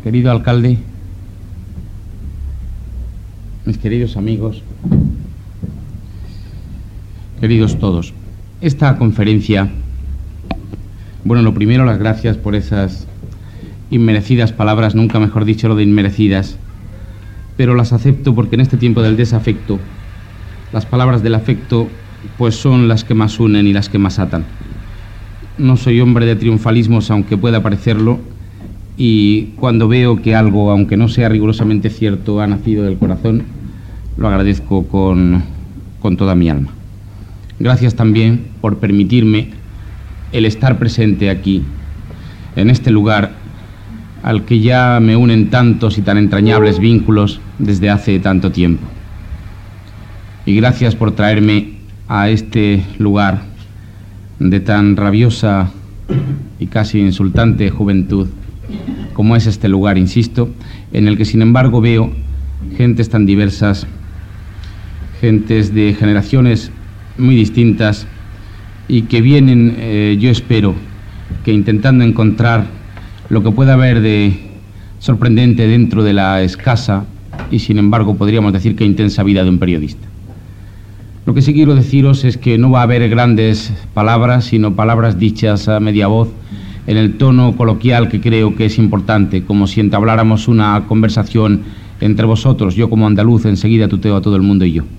Querido alcalde, mis queridos amigos, queridos todos, esta conferencia, bueno, lo primero, las gracias por esas inmerecidas palabras, nunca mejor dicho lo de inmerecidas, pero las acepto porque en este tiempo del desafecto, las palabras del afecto pues son las que más unen y las que más atan. No soy hombre de triunfalismos, aunque pueda parecerlo, y cuando veo que algo, aunque no sea rigurosamente cierto, ha nacido del corazón, lo agradezco con toda mi alma. Gracias también por permitirme el estar presente aquí, en este lugar al que ya me unen tantos y tan entrañables vínculos desde hace tanto tiempo. Y gracias por traerme a este lugar de tan rabiosa y casi insultante juventud como es este lugar, insisto, en el que sin embargo veo gentes tan diversas, gentes de generaciones muy distintas y que vienen, yo espero, que intentando encontrar lo que pueda haber de sorprendente dentro de la escasa y sin embargo podríamos decir que intensa vida de un periodista. Lo que sí quiero deciros es que no va a haber grandes palabras, sino palabras dichas a media voz, en el tono coloquial que creo que es importante, como si entabláramos una conversación entre vosotros. Yo como andaluz enseguida tuteo a todo el mundo y yo.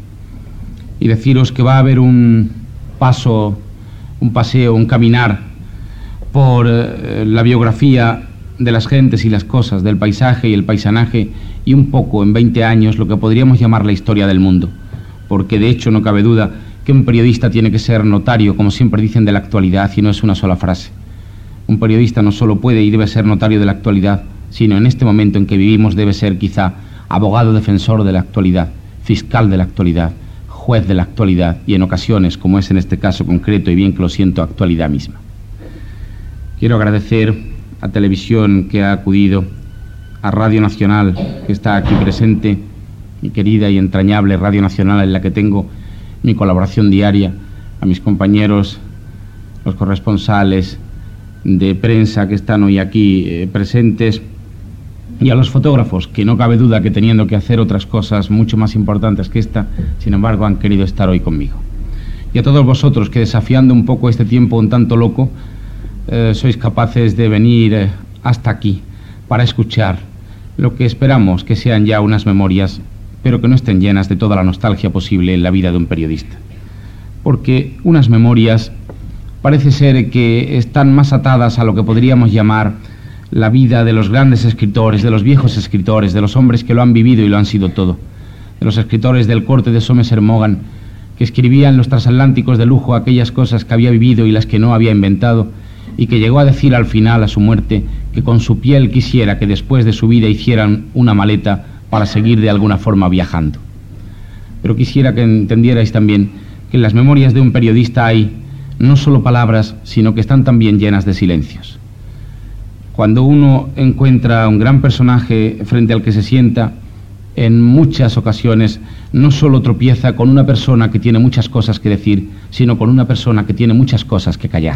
Y deciros que va a haber un paso, un paseo, un caminar por la biografía de las gentes y las cosas, del paisaje y el paisanaje, y un poco, en 20 años, lo que podríamos llamar la historia del mundo. Porque de hecho no cabe duda que un periodista tiene que ser notario, como siempre dicen, de la actualidad, y no es una sola frase. Un periodista no solo puede y debe ser notario de la actualidad, sino en este momento en que vivimos debe ser quizá abogado defensor de la actualidad, fiscal de la actualidad, juez de la actualidad y en ocasiones, como es en este caso concreto y bien que lo siento, actualidad misma. Quiero agradecer a Televisión que ha acudido, a Radio Nacional que está aquí presente, mi querida y entrañable Radio Nacional en la que tengo mi colaboración diaria, a mis compañeros, los corresponsales de prensa que están hoy aquí presentes, y a los fotógrafos, que no cabe duda que teniendo que hacer otras cosas mucho más importantes que esta, sin embargo han querido estar hoy conmigo. Y a todos vosotros que, desafiando un poco este tiempo un tanto loco, sois capaces de venir hasta aquí para escuchar lo que esperamos que sean ya unas memorias, pero que no estén llenas de toda la nostalgia posible en la vida de un periodista. Porque unas memorias parece ser que están más atadas a lo que podríamos llamar la vida de los grandes escritores, de los viejos escritores, de los hombres que lo han vivido y lo han sido todo, de los escritores del corte de Somerset Maugham, que escribían los transatlánticos de lujo aquellas cosas que había vivido y las que no había inventado, y que llegó a decir al final, a su muerte, que con su piel quisiera que después de su vida hicieran una maleta para seguir de alguna forma viajando. Pero quisiera que entendierais también que en las memorias de un periodista hay no solo palabras, sino que están también llenas de silencios. Cuando uno encuentra a un gran personaje frente al que se sienta, en muchas ocasiones no solo tropieza con una persona que tiene muchas cosas que decir, sino con una persona que tiene muchas cosas que callar.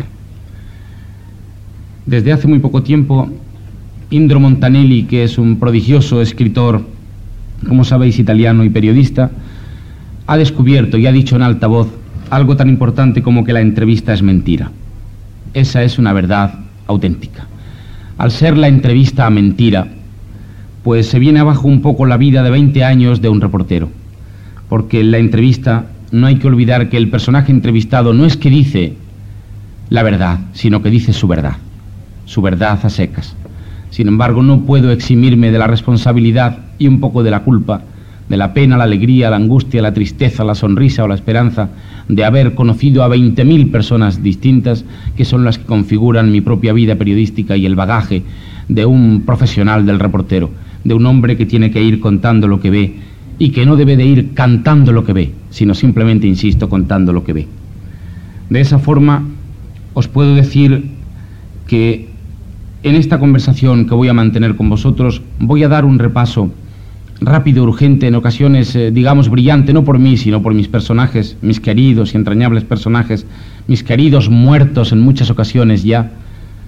Desde hace muy poco tiempo, Indro Montanelli, que es un prodigioso escritor, como sabéis, italiano y periodista, ha descubierto y ha dicho en alta voz algo tan importante como que la entrevista es mentira. Esa es una verdad auténtica. Al ser la entrevista mentira, pues se viene abajo un poco la vida de 20 años de un reportero. Porque en la entrevista no hay que olvidar que el personaje entrevistado no es que dice la verdad, sino que dice su verdad a secas. Sin embargo, no puedo eximirme de la responsabilidad y un poco de la culpa, de la pena, la alegría, la angustia, la tristeza, la sonrisa o la esperanza de haber conocido a 20.000 personas distintas que son las que configuran mi propia vida periodística y el bagaje de un profesional del reportero, de un hombre que tiene que ir contando lo que ve y que no debe de ir cantando lo que ve, sino simplemente, insisto, contando lo que ve. De esa forma, os puedo decir que en esta conversación que voy a mantener con vosotros voy a dar un repaso rápido, urgente, en ocasiones, digamos, brillante, no por mí, sino por mis personajes, mis queridos y entrañables personajes, mis queridos muertos en muchas ocasiones ya.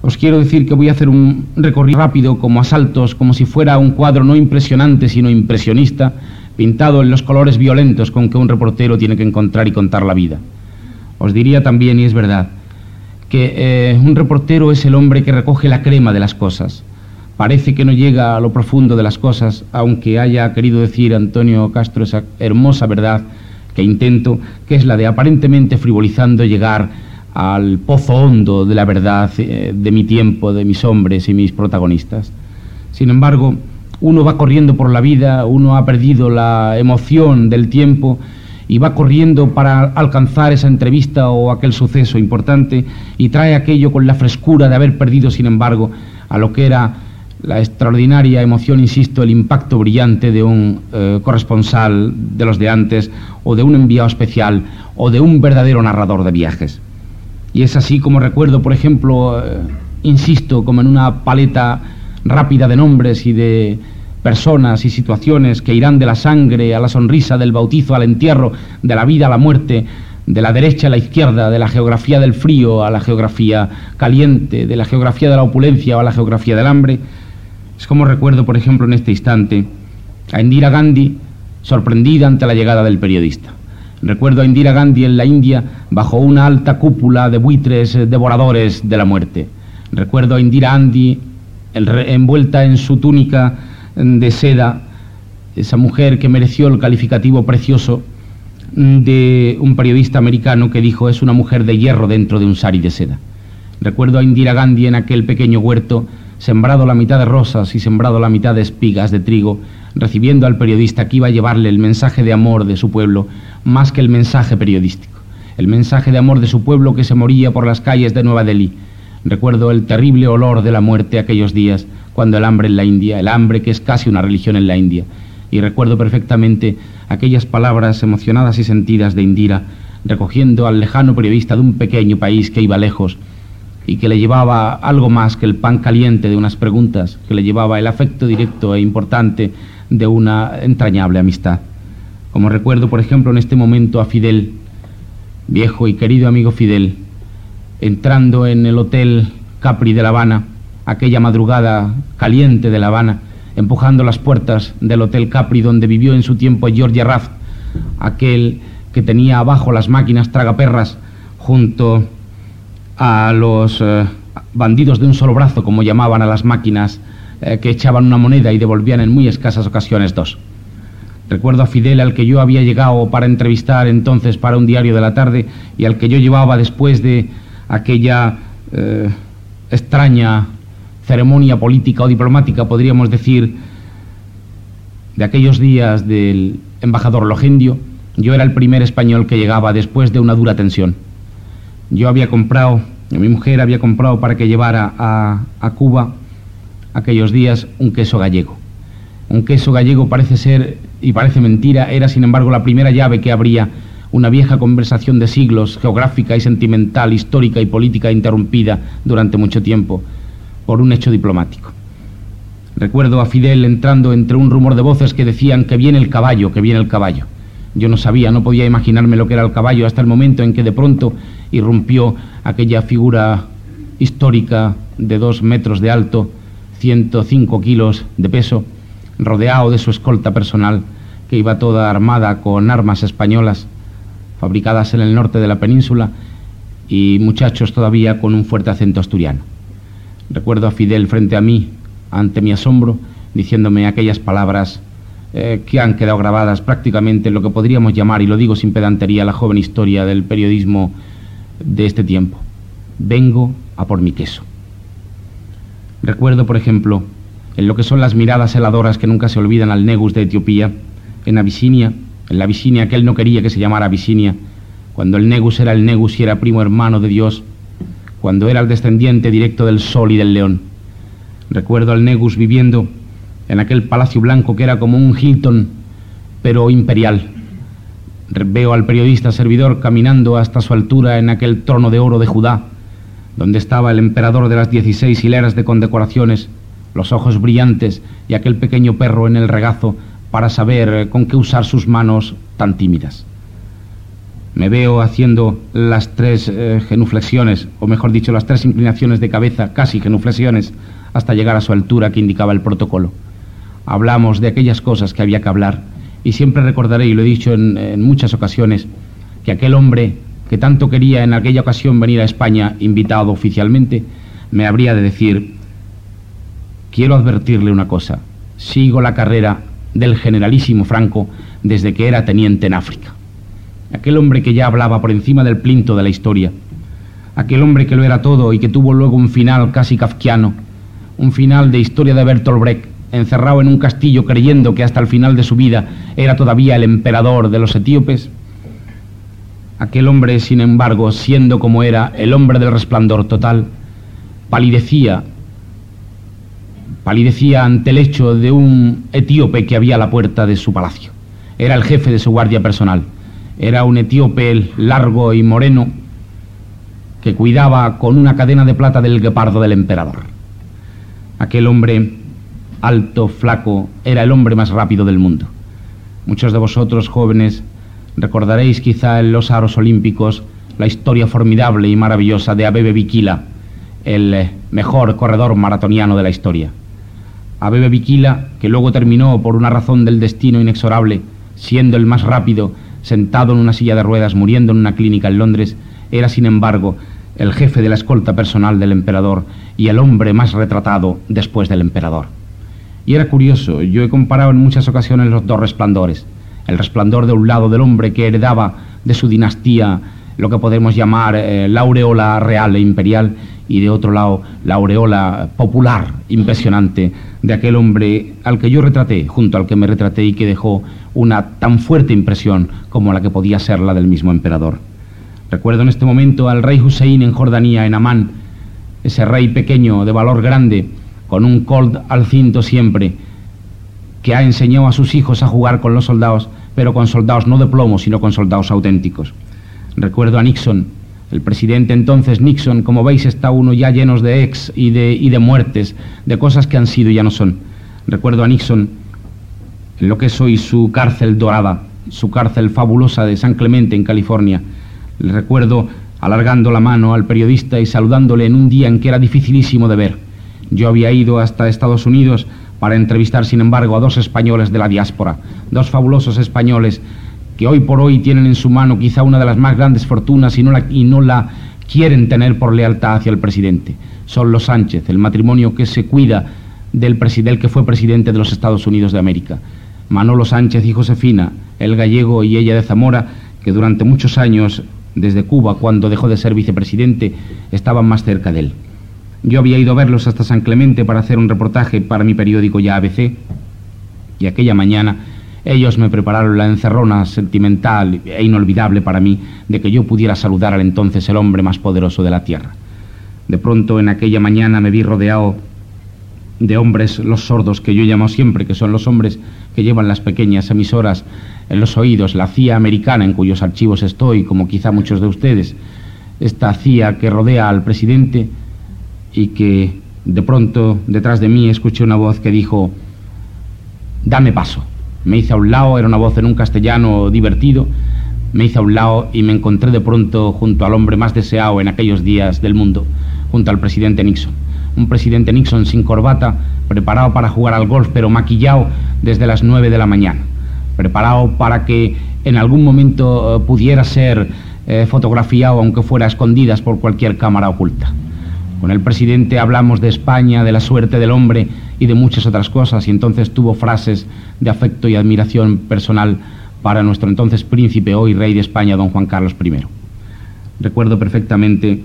Os quiero decir que voy a hacer un recorrido rápido, como a saltos, como si fuera un cuadro no impresionante, sino impresionista, pintado en los colores violentos con que un reportero tiene que encontrar y contar la vida. Os diría también, y es verdad, que un reportero es el hombre que recoge la crema de las cosas. Parece que no llega a lo profundo de las cosas, aunque haya querido decir Antonio Castro esa hermosa verdad que intento, que es la de, aparentemente frivolizando, llegar al pozo hondo de la verdad de mi tiempo, de mis hombres y mis protagonistas. Sin embargo, uno va corriendo por la vida, uno ha perdido la emoción del tiempo y va corriendo para alcanzar esa entrevista o aquel suceso importante, y trae aquello con la frescura de haber perdido, sin embargo, a lo que era la extraordinaria emoción, insisto, el impacto brillante de un corresponsal de los de antes, o de un enviado especial, o de un verdadero narrador de viajes. Y es así como recuerdo, por ejemplo, insisto, como en una paleta rápida de nombres y de personas y situaciones que irán de la sangre a la sonrisa, del bautizo al entierro, de la vida a la muerte, de la derecha a la izquierda, de la geografía del frío a la geografía caliente, de la geografía de la opulencia a la geografía del hambre. Es como recuerdo, por ejemplo, en este instante, a Indira Gandhi sorprendida ante la llegada del periodista. Recuerdo a Indira Gandhi en la India bajo una alta cúpula de buitres devoradores de la muerte. Recuerdo a Indira Gandhi envuelta en su túnica de seda, esa mujer que mereció el calificativo precioso de un periodista americano que dijo: es una mujer de hierro dentro de un sari de seda. Recuerdo a Indira Gandhi en aquel pequeño huerto, sembrado la mitad de rosas y sembrado la mitad de espigas de trigo, recibiendo al periodista que iba a llevarle el mensaje de amor de su pueblo, más que el mensaje periodístico, el mensaje de amor de su pueblo que se moría por las calles de Nueva Delhi. Recuerdo el terrible olor de la muerte aquellos días, cuando el hambre en la India, el hambre que es casi una religión en la India, y recuerdo perfectamente aquellas palabras emocionadas y sentidas de Indira, recogiendo al lejano periodista de un pequeño país que iba lejos, y que le llevaba algo más que el pan caliente de unas preguntas, que le llevaba el afecto directo e importante de una entrañable amistad. Como recuerdo, por ejemplo, en este momento a Fidel, viejo y querido amigo Fidel, entrando en el Hotel Capri de La Habana, aquella madrugada caliente de La Habana, empujando las puertas del Hotel Capri donde vivió en su tiempo George Raft, aquel que tenía abajo las máquinas tragaperras junto a los bandidos de un solo brazo, como llamaban a las máquinas que echaban una moneda y devolvían en muy escasas ocasiones dos. Recuerdo a Fidel, al que yo había llegado para entrevistar entonces para un diario de la tarde, y al que yo llevaba después de aquella extraña ceremonia política o diplomática, podríamos decir, de aquellos días del embajador Logendio. Yo era el primer español que llegaba después de una dura tensión. Yo había comprado, mi mujer había comprado para que llevara a Cuba aquellos días un queso gallego. Un queso gallego, parece ser, y parece mentira, era sin embargo la primera llave que abría una vieja conversación de siglos, geográfica y sentimental, histórica y política, interrumpida durante mucho tiempo por un hecho diplomático. Recuerdo a Fidel entrando entre un rumor de voces que decían: que viene el caballo, que viene el caballo. Yo no sabía, no podía imaginarme lo que era el caballo hasta el momento en que de pronto irrumpió aquella figura histórica de 2 metros de alto, 105 kilos de peso, rodeado de su escolta personal, que iba toda armada con armas españolas fabricadas en el norte de la península, y muchachos todavía con un fuerte acento asturiano. Recuerdo a Fidel frente a mí, ante mi asombro, diciéndome aquellas palabras que han quedado grabadas prácticamente en lo que podríamos llamar, y lo digo sin pedantería, la joven historia del periodismo de este tiempo: vengo a por mi queso. Recuerdo, por ejemplo, en lo que son las miradas heladoras que nunca se olvidan al Negus de Etiopía, en Abisinia, en la Abisinia que él no quería que se llamara Abisinia, cuando el Negus era el Negus y era primo hermano de Dios, cuando era el descendiente directo del sol y del león. Recuerdo al Negus viviendo en aquel palacio blanco que era como un Hilton, pero imperial. Veo al periodista servidor caminando hasta su altura en aquel trono de oro de Judá, donde estaba el emperador de las 16 hileras de condecoraciones, los ojos brillantes y aquel pequeño perro en el regazo para saber con qué usar sus manos tan tímidas. Me veo haciendo las tres genuflexiones, o mejor dicho, las tres inclinaciones de cabeza, casi genuflexiones, hasta llegar a su altura que indicaba el protocolo. Hablamos de aquellas cosas que había que hablar, y siempre recordaré, y lo he dicho en muchas ocasiones, que aquel hombre que tanto quería en aquella ocasión venir a España, invitado oficialmente, me habría de decir: quiero advertirle una cosa, sigo la carrera del generalísimo Franco desde que era teniente en África. Aquel hombre que ya hablaba por encima del plinto de la historia, aquel hombre que lo era todo y que tuvo luego un final casi kafkiano, un final de historia de Bertolt Brecht, encerrado en un castillo creyendo que hasta el final de su vida era todavía el emperador de los etíopes. Aquel hombre, sin embargo, siendo como era el hombre del resplandor total, palidecía ante el hecho de un etíope que había a la puerta de su palacio. Era el jefe de su guardia personal. Era un etíope largo y moreno que cuidaba con una cadena de plata del guepardo del emperador. Aquel hombre, alto, flaco, era el hombre más rápido del mundo. Muchos de vosotros, jóvenes, recordaréis quizá en los aros olímpicos la historia formidable y maravillosa de Abebe Bikila, el mejor corredor maratoniano de la historia. Abebe Bikila, que luego terminó por una razón del destino inexorable, siendo el más rápido, sentado en una silla de ruedas, muriendo en una clínica en Londres, era sin embargo el jefe de la escolta personal del emperador y el hombre más retratado después del emperador. Y era curioso, yo he comparado en muchas ocasiones los dos resplandores. El resplandor de un lado del hombre que heredaba de su dinastía lo que podemos llamar la aureola real e imperial, y de otro lado la aureola popular impresionante de aquel hombre al que yo retraté, junto al que me retraté y que dejó una tan fuerte impresión como la que podía ser la del mismo emperador. Recuerdo en este momento al rey Hussein en Jordania, en Amán, ese rey pequeño de valor grande, con un colt al cinto siempre, que ha enseñado a sus hijos a jugar con los soldados, pero con soldados no de plomo, sino con soldados auténticos. Recuerdo a Nixon, el presidente entonces Nixon. Como veis, está uno ya llenos de ex y de muertes, de cosas que han sido y ya no son. Recuerdo a Nixon en lo que es hoy su cárcel dorada, su cárcel fabulosa de San Clemente en California. Le recuerdo alargando la mano al periodista y saludándole en un día en que era dificilísimo de ver. Yo había ido hasta Estados Unidos para entrevistar, sin embargo, a dos españoles de la diáspora, dos fabulosos españoles que hoy por hoy tienen en su mano quizá una de las más grandes fortunas y no la quieren tener por lealtad hacia el presidente. Son los Sánchez, el matrimonio que se cuida del que fue presidente de los Estados Unidos de América. Manolo Sánchez y Josefina, el gallego y ella de Zamora, que durante muchos años, desde Cuba, cuando dejó de ser vicepresidente, estaban más cerca de él. Yo había ido a verlos hasta San Clemente para hacer un reportaje para mi periódico ya ABC, y aquella mañana ellos me prepararon la encerrona sentimental e inolvidable para mí de que yo pudiera saludar al entonces el hombre más poderoso de la tierra. De pronto, en aquella mañana me vi rodeado de hombres, los sordos que yo llamo siempre, que son los hombres que llevan las pequeñas emisoras en los oídos, la CIA americana, en cuyos archivos estoy, como quizá muchos de ustedes, esta CIA que rodea al presidente, y que de pronto detrás de mí escuché una voz que dijo: dame paso. Me hice a un lado, era una voz en un castellano divertido, me hice a un lado y me encontré de pronto junto al hombre más deseado en aquellos días del mundo, junto al presidente Nixon. Un presidente Nixon sin corbata, preparado para jugar al golf, pero maquillado desde las 9 de la mañana, preparado para que en algún momento pudiera ser fotografiado, aunque fuera a escondidas por cualquier cámara oculta. Con el presidente hablamos de España, de la suerte del hombre y de muchas otras cosas, y entonces tuvo frases de afecto y admiración personal para nuestro entonces príncipe, hoy rey de España, don Juan Carlos I. Recuerdo perfectamente,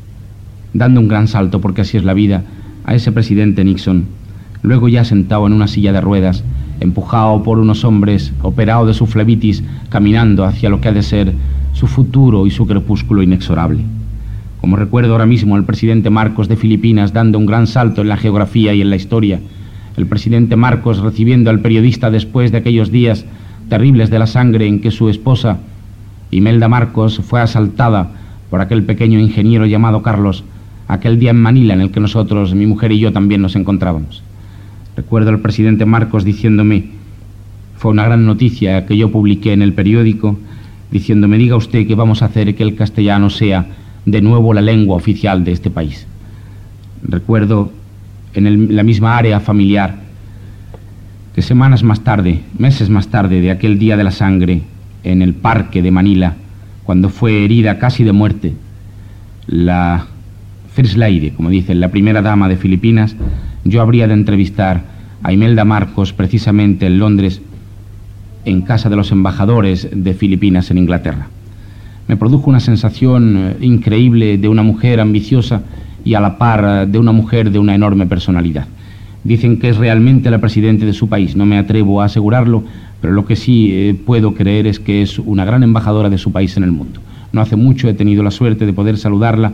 dando un gran salto, porque así es la vida, a ese presidente Nixon, luego ya sentado en una silla de ruedas, empujado por unos hombres, operado de su flebitis, caminando hacia lo que ha de ser su futuro y su crepúsculo inexorable. Como recuerdo ahora mismo al presidente Marcos de Filipinas dando un gran salto en la geografía y en la historia, el presidente Marcos recibiendo al periodista después de aquellos días terribles de la sangre en que su esposa, Imelda Marcos, fue asaltada por aquel pequeño ingeniero llamado Carlos, aquel día en Manila en el que nosotros, mi mujer y yo, también nos encontrábamos. Recuerdo al presidente Marcos diciéndome: fue una gran noticia que yo publiqué en el periódico, diciéndome: diga usted que vamos a hacer que el castellano sea de nuevo la lengua oficial de este país. Recuerdo en la misma área familiar que semanas más tarde, meses más tarde de aquel día de la sangre, en el parque de Manila, cuando fue herida casi de muerte la First Lady, como dicen, la primera dama de Filipinas, yo habría de entrevistar a Imelda Marcos precisamente en Londres, en casa de los embajadores de Filipinas en Inglaterra. Me produjo una sensación increíble de una mujer ambiciosa y a la par de una mujer de una enorme personalidad. Dicen que es realmente la presidenta de su país, no me atrevo a asegurarlo, pero lo que sí puedo creer es que es una gran embajadora de su país en el mundo. No hace mucho he tenido la suerte de poder saludarla,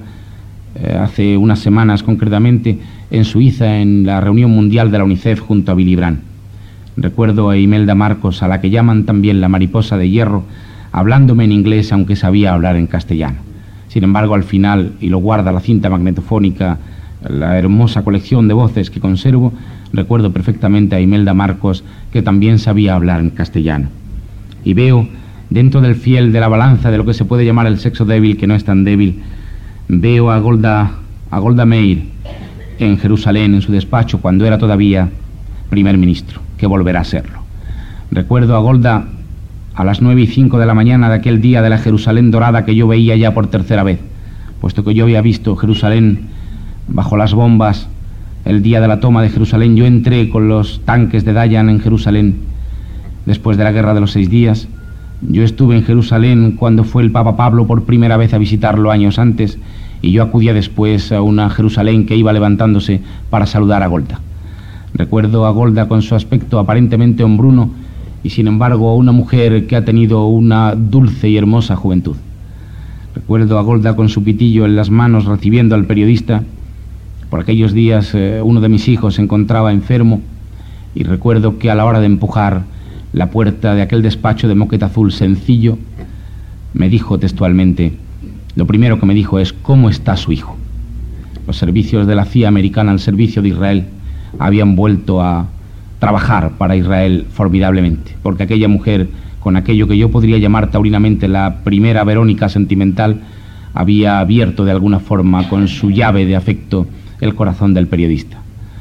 hace unas semanas concretamente, en Suiza, en la reunión mundial de la UNICEF junto a Willy Brandt. Recuerdo a Imelda Marcos, a la que llaman también la mariposa de hierro, hablándome en inglés aunque sabía hablar en castellano. Sin embargo, al final, y lo guarda la cinta magnetofónica, la hermosa colección de voces que conservo, recuerdo perfectamente a Imelda Marcos, que también sabía hablar en castellano. Y veo, dentro del fiel de la balanza de lo que se puede llamar el sexo débil, que no es tan débil, veo a Golda Meir en Jerusalén, en su despacho, cuando era todavía primer ministro, que volverá a serlo. Recuerdo a Golda a las 9:05 de la mañana de aquel día de la Jerusalén dorada que yo veía ya por tercera vez, puesto que yo había visto Jerusalén bajo las bombas el día de la toma de Jerusalén. Yo entré con los tanques de Dayan en Jerusalén después de la Guerra de los 6 días. Yo estuve en Jerusalén cuando fue el Papa Pablo por primera vez a visitarlo años antes, y yo acudía después a una Jerusalén que iba levantándose para saludar a Golda. Recuerdo a Golda con su aspecto aparentemente hombruno y sin embargo una mujer que ha tenido una dulce y hermosa juventud. Recuerdo a Golda con su pitillo en las manos recibiendo al periodista. Por aquellos días uno de mis hijos se encontraba enfermo y recuerdo que a la hora de empujar la puerta de aquel despacho de moqueta azul sencillo, me dijo textualmente, lo primero que me dijo es: ¿cómo está su hijo? Los servicios de la CIA americana al servicio de Israel habían vuelto a trabajar para Israel formidablemente, porque aquella mujer, con aquello que yo podría llamar taurinamente la primera Verónica sentimental, había abierto de alguna forma con su llave de afecto el corazón del periodista.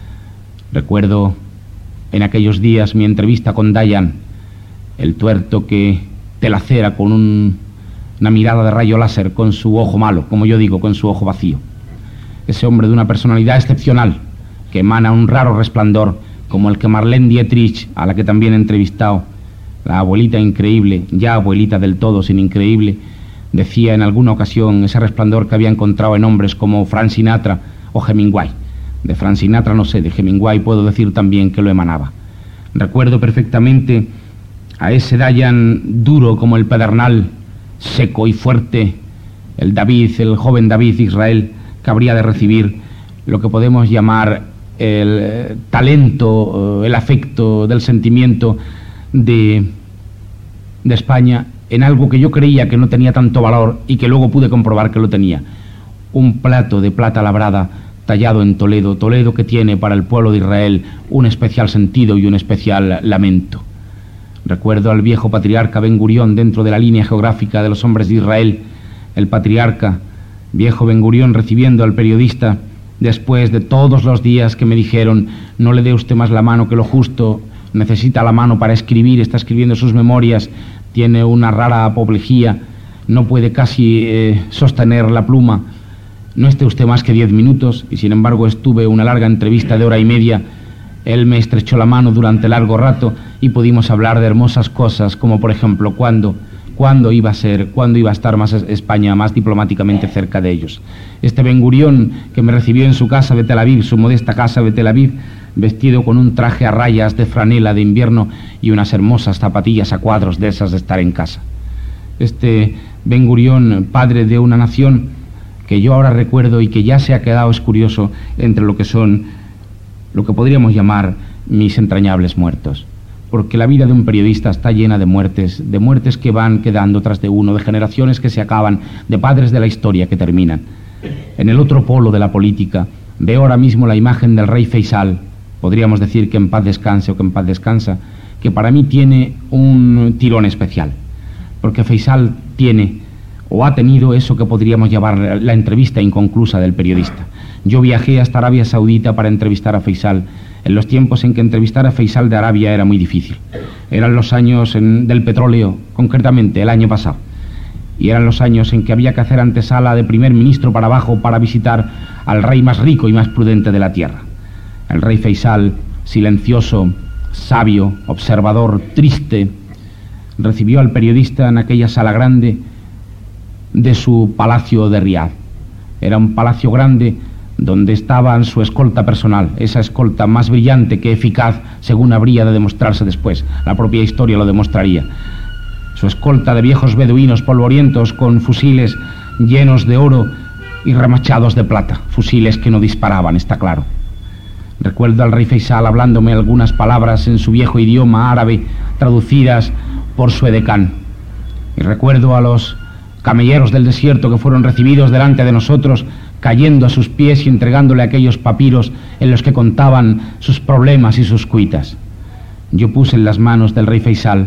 Recuerdo en aquellos días mi entrevista con Dayan, el tuerto que te lacera con una mirada de rayo láser, con su ojo malo, como yo digo, con su ojo vacío. Ese hombre de una personalidad excepcional, que emana un raro resplandor, como el que Marlene Dietrich, a la que también he entrevistado, la abuelita increíble, ya abuelita del todo sin increíble, decía en alguna ocasión ese resplandor que había encontrado en hombres como Frank Sinatra o Hemingway. De Frank Sinatra no sé, de Hemingway puedo decir también que lo emanaba. Recuerdo perfectamente a ese Dayan duro como el pedernal, seco y fuerte, el joven David Israel, que habría de recibir lo que podemos llamar el talento, el afecto del sentimiento de España en algo que yo creía que no tenía tanto valor y que luego pude comprobar que lo tenía. Un plato de plata labrada tallado en Toledo, Toledo que tiene para el pueblo de Israel un especial sentido y un especial lamento. Recuerdo al viejo patriarca Ben Gurión dentro de la línea geográfica de los hombres de Israel, el patriarca viejo Ben Gurión recibiendo al periodista después de todos los días que me dijeron: no le dé usted más la mano que lo justo, necesita la mano para escribir, está escribiendo sus memorias, tiene una rara apoplejía, no puede casi sostener la pluma, no esté usted más que 10 minutos, y sin embargo estuve una larga entrevista de 1h30, él me estrechó la mano durante largo rato y pudimos hablar de hermosas cosas, como por ejemplo cuándo iba a estar más España más diplomáticamente cerca de ellos. Este Ben Gurión que me recibió en su casa de Tel Aviv, su modesta casa de Tel Aviv, vestido con un traje a rayas de franela de invierno y unas hermosas zapatillas a cuadros de esas de estar en casa. Este Ben Gurión, padre de una nación que yo ahora recuerdo y que ya se ha quedado, es curioso, entre lo que podríamos llamar mis entrañables muertos. Porque la vida de un periodista está llena de muertes que van quedando tras de uno, de generaciones que se acaban, de padres de la historia que terminan. En el otro polo de la política veo ahora mismo la imagen del rey Faisal, podríamos decir que en paz descanse o que en paz descansa, que para mí tiene un tirón especial. porque Feisal tiene o ha tenido eso que podríamos llamar la entrevista inconclusa del periodista. Yo viajé hasta Arabia Saudita para entrevistar a Feisal, en los tiempos en que entrevistar a Feisal de Arabia era muy difícil. Eran los años del petróleo, concretamente el año pasado. Y eran los años en que había que hacer antesala de primer ministro para abajo para visitar al rey más rico y más prudente de la tierra. El rey Feisal, silencioso, sabio, observador, triste, recibió al periodista en aquella sala grande de su palacio de Riad. Era un palacio grande donde estaba su escolta personal, esa escolta más brillante que eficaz, según habría de demostrarse después. La propia historia lo demostraría. Su escolta de viejos beduinos polvorientos con fusiles llenos de oro y remachados de plata, fusiles que no disparaban, está claro. Recuerdo al rey Feisal hablándome algunas palabras en su viejo idioma árabe, traducidas por su edecán. Y recuerdo a los camelleros del desierto que fueron recibidos delante de nosotros, cayendo a sus pies y entregándole aquellos papiros en los que contaban sus problemas y sus cuitas. Yo puse en las manos del rey Feisal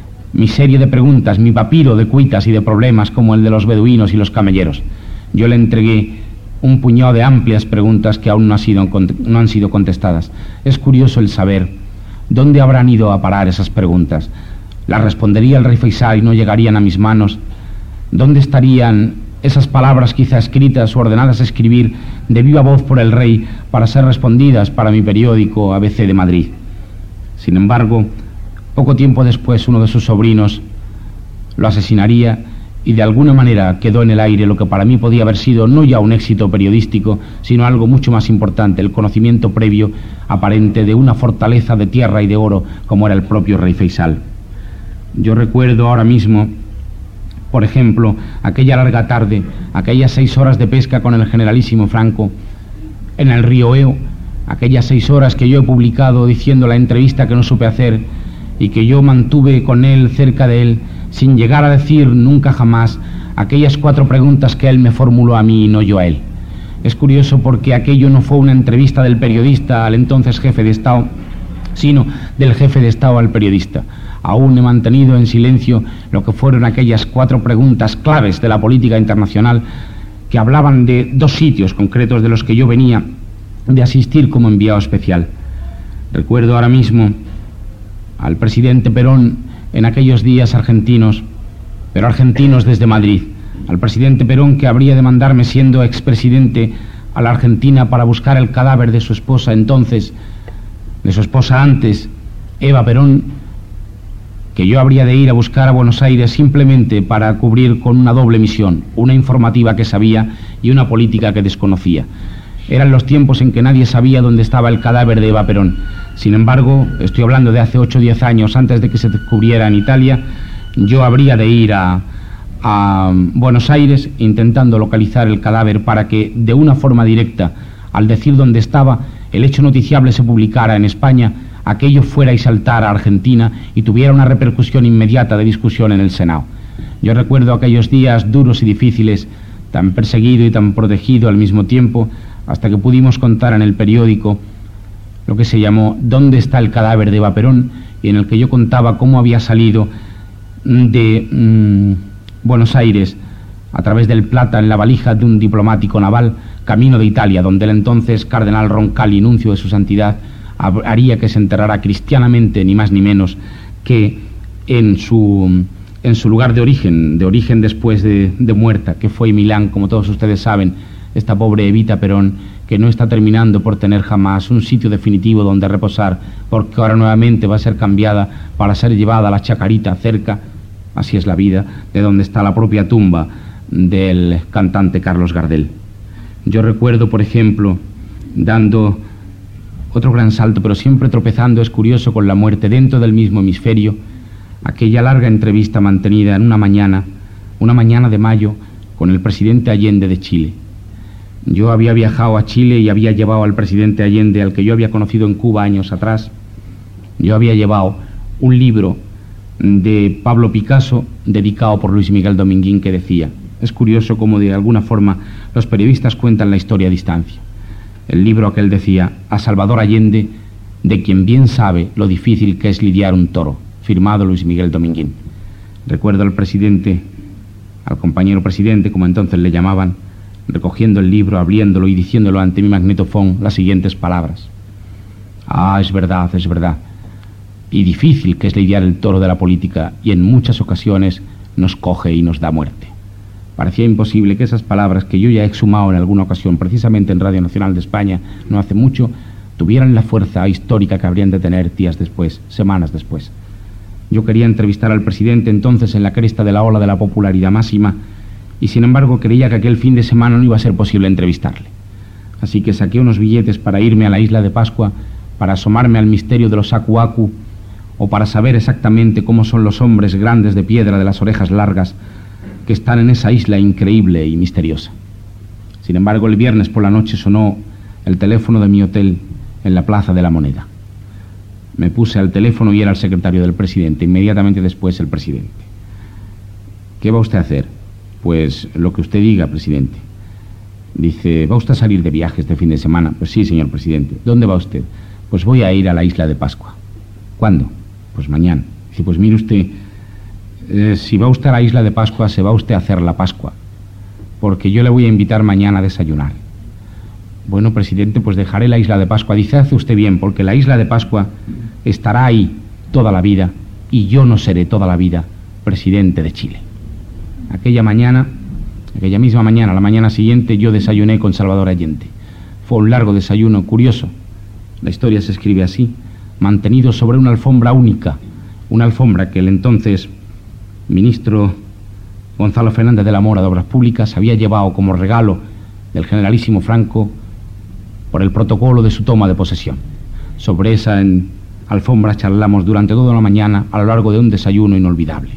mi serie de preguntas, mi papiro de cuitas y de problemas como el de los beduinos y los camelleros. Yo le entregué un puñado de amplias preguntas que aún no han sido contestadas. Es curioso el saber dónde habrán ido a parar esas preguntas. Las respondería el rey Feisal y no llegarían a mis manos. ¿Dónde estarían esas palabras quizá escritas o ordenadas a escribir de viva voz por el rey para ser respondidas para mi periódico ABC de Madrid? Sin embargo, poco tiempo después uno de sus sobrinos lo asesinaría y de alguna manera quedó en el aire lo que para mí podía haber sido no ya un éxito periodístico, sino algo mucho más importante, el conocimiento previo aparente de una fortaleza de tierra y de oro como era el propio rey Feisal. Yo recuerdo ahora mismo, por ejemplo, aquella larga tarde, aquellas 6 horas de pesca con el generalísimo Franco en el río Eo, aquellas 6 horas que yo he publicado diciendo la entrevista que no supe hacer y que yo mantuve con él, cerca de él, sin llegar a decir nunca jamás aquellas 4 preguntas que él me formuló a mí y no yo a él. Es curioso porque aquello no fue una entrevista del periodista al entonces jefe de Estado, sino del jefe de Estado al periodista. Aún he mantenido en silencio lo que fueron aquellas 4 preguntas claves de la política internacional que hablaban de 2 sitios concretos de los que yo venía de asistir como enviado especial. Recuerdo ahora mismo al presidente Perón en aquellos días argentinos, pero argentinos desde Madrid, al presidente Perón que habría de mandarme siendo expresidente a la Argentina para buscar el cadáver de su esposa entonces, de su esposa antes, Eva Perón, que yo habría de ir a buscar a Buenos Aires simplemente para cubrir con una doble misión, una informativa que sabía y una política que desconocía. Eran los tiempos en que nadie sabía dónde estaba el cadáver de Eva Perón. Sin embargo, estoy hablando de hace 8 o 10 años, antes de que se descubriera en Italia, yo habría de ir a Buenos Aires intentando localizar el cadáver para que, de una forma directa, al decir dónde estaba, el hecho noticiable se publicara en España, aquello fuera y saltara a Argentina y tuviera una repercusión inmediata de discusión en el Senado. Yo recuerdo aquellos días duros y difíciles, tan perseguido y tan protegido al mismo tiempo, hasta que pudimos contar en el periódico lo que se llamó ¿Dónde está el cadáver de Eva Perón?, y en el que yo contaba cómo había salido de Buenos Aires a través del Plata en la valija de un diplomático naval, camino de Italia, donde el entonces cardenal Roncalli, nuncio de su santidad, haría que se enterrara cristianamente, ni más ni menos, que en su lugar de origen después de muerta, que fue Milán, como todos ustedes saben, esta pobre Evita Perón, que no está terminando por tener jamás un sitio definitivo donde reposar, porque ahora nuevamente va a ser cambiada para ser llevada a la Chacarita, cerca, así es la vida, de donde está la propia tumba del cantante Carlos Gardel. Yo recuerdo, por ejemplo, dando otro gran salto, pero siempre tropezando, es curioso, con la muerte dentro del mismo hemisferio, aquella larga entrevista mantenida en una mañana de mayo, con el presidente Allende de Chile. Yo había viajado a Chile y había llevado al presidente Allende, al que yo había conocido en Cuba años atrás, yo había llevado un libro de Pablo Picasso dedicado por Luis Miguel Dominguín que decía, es curioso cómo de alguna forma los periodistas cuentan la historia a distancia. El libro aquel decía, a Salvador Allende, de quien bien sabe lo difícil que es lidiar un toro, firmado Luis Miguel Dominguín. Recuerdo al presidente, al compañero presidente, como entonces le llamaban, recogiendo el libro, abriéndolo y diciéndolo ante mi magnetofón las siguientes palabras. Ah, es verdad, y difícil que es lidiar el toro de la política, y en muchas ocasiones nos coge y nos da muerte. Parecía imposible que esas palabras que yo ya he exhumado en alguna ocasión, precisamente en Radio Nacional de España, no hace mucho, tuvieran la fuerza histórica que habrían de tener días después, semanas después. Yo quería entrevistar al presidente entonces en la cresta de la ola de la popularidad máxima, y sin embargo creía que aquel fin de semana no iba a ser posible entrevistarle. Así que saqué unos billetes para irme a la isla de Pascua, para asomarme al misterio de los Aku Aku, o para saber exactamente cómo son los hombres grandes de piedra de las orejas largas que están en esa isla increíble y misteriosa. Sin embargo, el viernes por la noche sonó el teléfono de mi hotel en la Plaza de la Moneda. Me puse al teléfono y era el secretario del presidente, inmediatamente después el presidente. ¿Qué va usted a hacer? Pues lo que usted diga, presidente. Dice, ¿va usted a salir de viaje este fin de semana? Pues sí, señor presidente. ¿Dónde va usted? Pues voy a ir a la isla de Pascua. ¿Cuándo? Pues mañana. Dice, pues mire usted, si va usted a la isla de Pascua, se va usted a hacer la Pascua, porque yo le voy a invitar mañana a desayunar. Bueno, presidente, pues dejaré la isla de Pascua. Dice, hace usted bien, porque la isla de Pascua estará ahí toda la vida, y yo no seré toda la vida presidente de Chile. Aquella misma mañana, la mañana siguiente, yo desayuné con Salvador Allende. Fue un largo desayuno, curioso. La historia se escribe así, mantenido sobre una alfombra única, una alfombra que el entonces ministro Gonzalo Fernández de la Mora de Obras Públicas había llevado como regalo del generalísimo Franco por el protocolo de su toma de posesión. Sobre esa alfombra charlamos durante toda la mañana a lo largo de un desayuno inolvidable.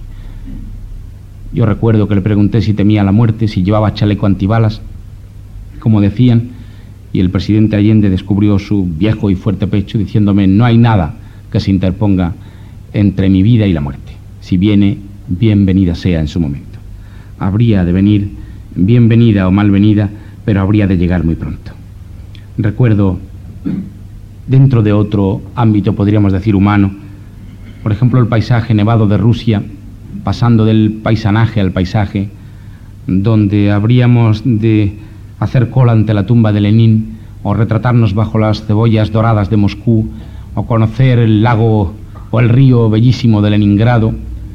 Yo recuerdo que le pregunté si temía la muerte, si llevaba chaleco antibalas, como decían, y el presidente Allende descubrió su viejo y fuerte pecho diciéndome, no hay nada que se interponga entre mi vida y la muerte. Si viene, bienvenida sea en su momento. Habría de venir, bienvenida o malvenida, pero habría de llegar muy pronto. Recuerdo, dentro de otro ámbito, podríamos decir humano, por ejemplo, el paisaje nevado de Rusia, pasando del paisanaje al paisaje, donde habríamos de hacer cola ante la tumba de Lenin, o retratarnos bajo las cebollas doradas de Moscú, o conocer el lago o el río bellísimo de Leningrado,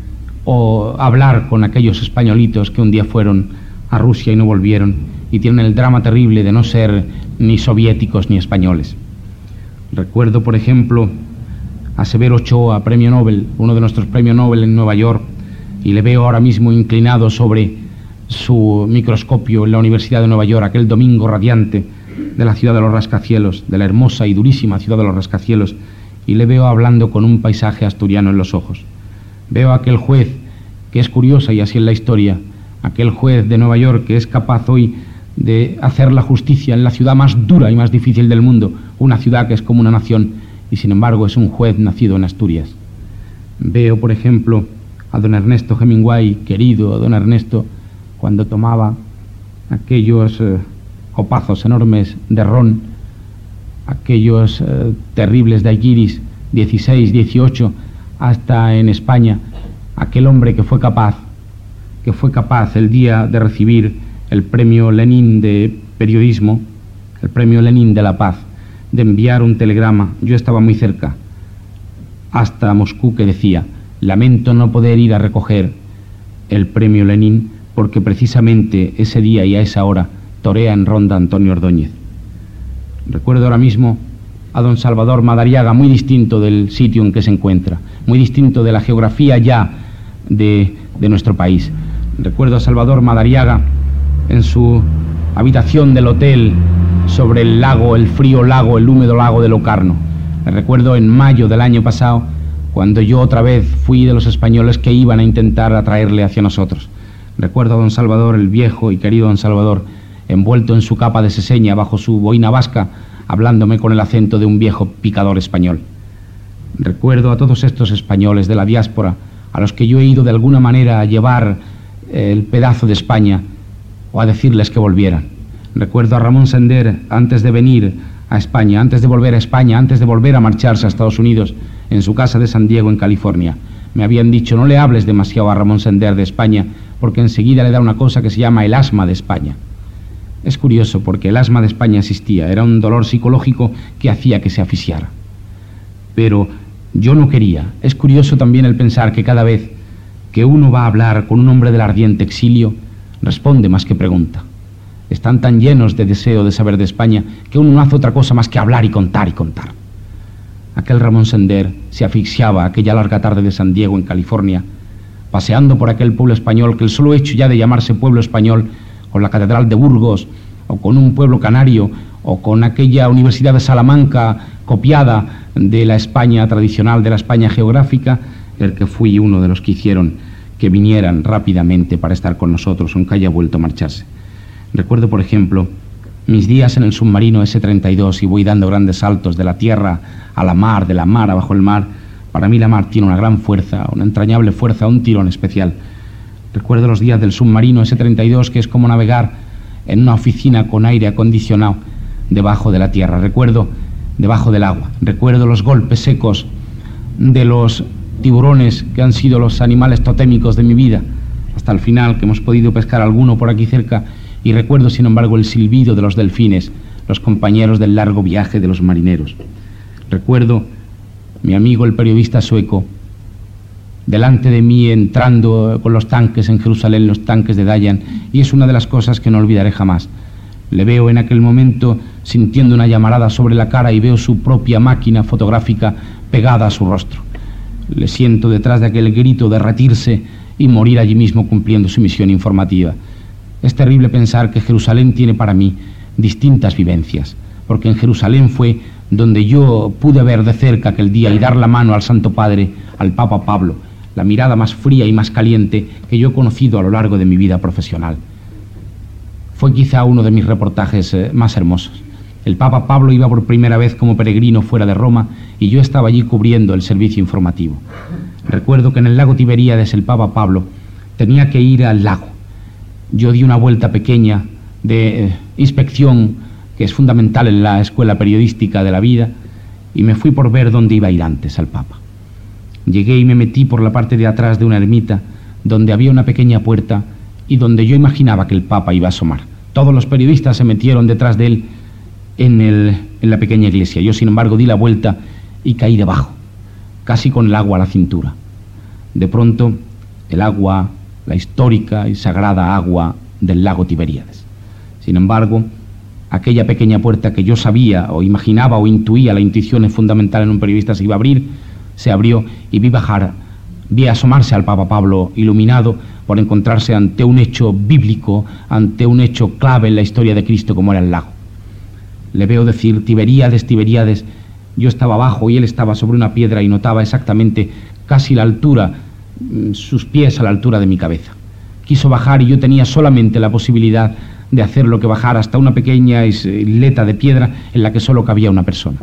o hablar con aquellos españolitos que un día fueron a Rusia y no volvieron, y tienen el drama terrible de no ser ni soviéticos ni españoles. Recuerdo, por ejemplo, a Severo Ochoa, premio Nobel, uno de nuestros premios Nobel en Nueva York, y le veo ahora mismo inclinado sobre su microscopio en la Universidad de Nueva York, aquel domingo radiante de la ciudad de los rascacielos, de la hermosa y durísima ciudad de los rascacielos, y le veo hablando con un paisaje asturiano en los ojos. Veo a aquel juez, que es curiosa y así es la historia, aquel juez de Nueva York que es capaz hoy de hacer la justicia en la ciudad más dura y más difícil del mundo, una ciudad que es como una nación, y sin embargo es un juez nacido en Asturias. Veo, por ejemplo, a don Ernesto Hemingway, querido don Ernesto, cuando tomaba aquellos copazos enormes de ron, aquellos terribles daiquiris, 16, 18, hasta en España, aquel hombre que fue capaz el día de recibir el premio Lenin de periodismo, el premio Lenin de la paz, de enviar un telegrama, yo estaba muy cerca, hasta Moscú, que decía, lamento no poder ir a recoger el premio Lenin porque precisamente ese día y a esa hora torea en Ronda Antonio Ordóñez. Recuerdo ahora mismo a don Salvador Madariaga, muy distinto del sitio en que se encuentra, muy distinto de la geografía ya de nuestro país. Recuerdo a Salvador Madariaga en su habitación del hotel sobre el lago, el frío lago, el húmedo lago de Locarno. Le recuerdo en mayo del año pasado, cuando yo otra vez fui de los españoles que iban a intentar atraerle hacia nosotros. Recuerdo a don Salvador, el viejo y querido don Salvador, envuelto en su capa de seseña bajo su boina vasca, hablándome con el acento de un viejo picador español. Recuerdo a todos estos españoles de la diáspora, a los que yo he ido de alguna manera a llevar el pedazo de España o a decirles que volvieran. Recuerdo a Ramón Sender antes de venir a España, antes de volver a España, antes de volver a marcharse a Estados Unidos, en su casa de San Diego, en California. Me habían dicho: no le hables demasiado a Ramón Sender de España, porque enseguida le da una cosa que se llama el asma de España. Es curioso, porque el asma de España existía, era un dolor psicológico que hacía que se asfixiara. Pero yo no quería. Es curioso también el pensar que cada vez que uno va a hablar con un hombre del ardiente exilio, responde más que pregunta. Están tan llenos de deseo de saber de España que uno no hace otra cosa más que hablar y contar y contar. Aquel Ramón Sender se asfixiaba aquella larga tarde de San Diego, en California, paseando por aquel pueblo español que el solo hecho ya de llamarse pueblo español, con la Catedral de Burgos, o con un pueblo canario, o con aquella Universidad de Salamanca copiada de la España tradicional, de la España geográfica, el que fui uno de los que hicieron que vinieran rápidamente para estar con nosotros, aunque haya vuelto a marcharse. Recuerdo, por ejemplo, mis días en el submarino S-32 y voy dando grandes saltos de la tierra a la mar, de la mar abajo el mar. Para mí la mar tiene una gran fuerza, una entrañable fuerza, un tirón especial. Recuerdo los días del submarino S-32, que es como navegar en una oficina con aire acondicionado debajo de la tierra. Recuerdo debajo del agua. Recuerdo los golpes secos de los tiburones, que han sido los animales totémicos de mi vida, hasta el final, que hemos podido pescar alguno por aquí cerca. Y recuerdo, sin embargo, el silbido de los delfines, los compañeros del largo viaje de los marineros. Recuerdo mi amigo el periodista sueco, delante de mí entrando con los tanques en Jerusalén, los tanques de Dayan, y es una de las cosas que no olvidaré jamás. Le veo en aquel momento sintiendo una llamarada sobre la cara y veo su propia máquina fotográfica pegada a su rostro. Le siento detrás de aquel grito derretirse y morir allí mismo cumpliendo su misión informativa. Es terrible pensar que Jerusalén tiene para mí distintas vivencias, porque en Jerusalén fue donde yo pude ver de cerca aquel día y dar la mano al Santo Padre, al Papa Pablo, la mirada más fría y más caliente que yo he conocido a lo largo de mi vida profesional. Fue quizá uno de mis reportajes más hermosos. El Papa Pablo iba por primera vez como peregrino fuera de Roma y yo estaba allí cubriendo el servicio informativo. Recuerdo que en el lago Tiberíades el Papa Pablo tenía que ir al lago. Yo di una vuelta pequeña de inspección, que es fundamental en la escuela periodística de la vida, y me fui por ver dónde iba a ir antes al Papa. Llegué y me metí por la parte de atrás de una ermita, donde había una pequeña puerta y donde yo imaginaba que el Papa iba a asomar. Todos los periodistas se metieron detrás de él en la pequeña iglesia. Yo, sin embargo, di la vuelta y caí debajo, casi con el agua a la cintura. De pronto, el agua, la histórica y sagrada agua del lago Tiberíades. Sin embargo, aquella pequeña puerta que yo sabía o imaginaba o intuía, la intuición es fundamental en un periodista, se iba a abrir, se abrió y vi asomarse al Papa Pablo iluminado por encontrarse ante un hecho bíblico, ante un hecho clave en la historia de Cristo como era el lago. Le veo decir: Tiberíades, Tiberíades. Yo estaba abajo y él estaba sobre una piedra y notaba exactamente casi la altura, sus pies a la altura de mi cabeza. Quiso bajar y yo tenía solamente la posibilidad de hacerlo, que bajar hasta una pequeña isleta de piedra en la que solo cabía una persona.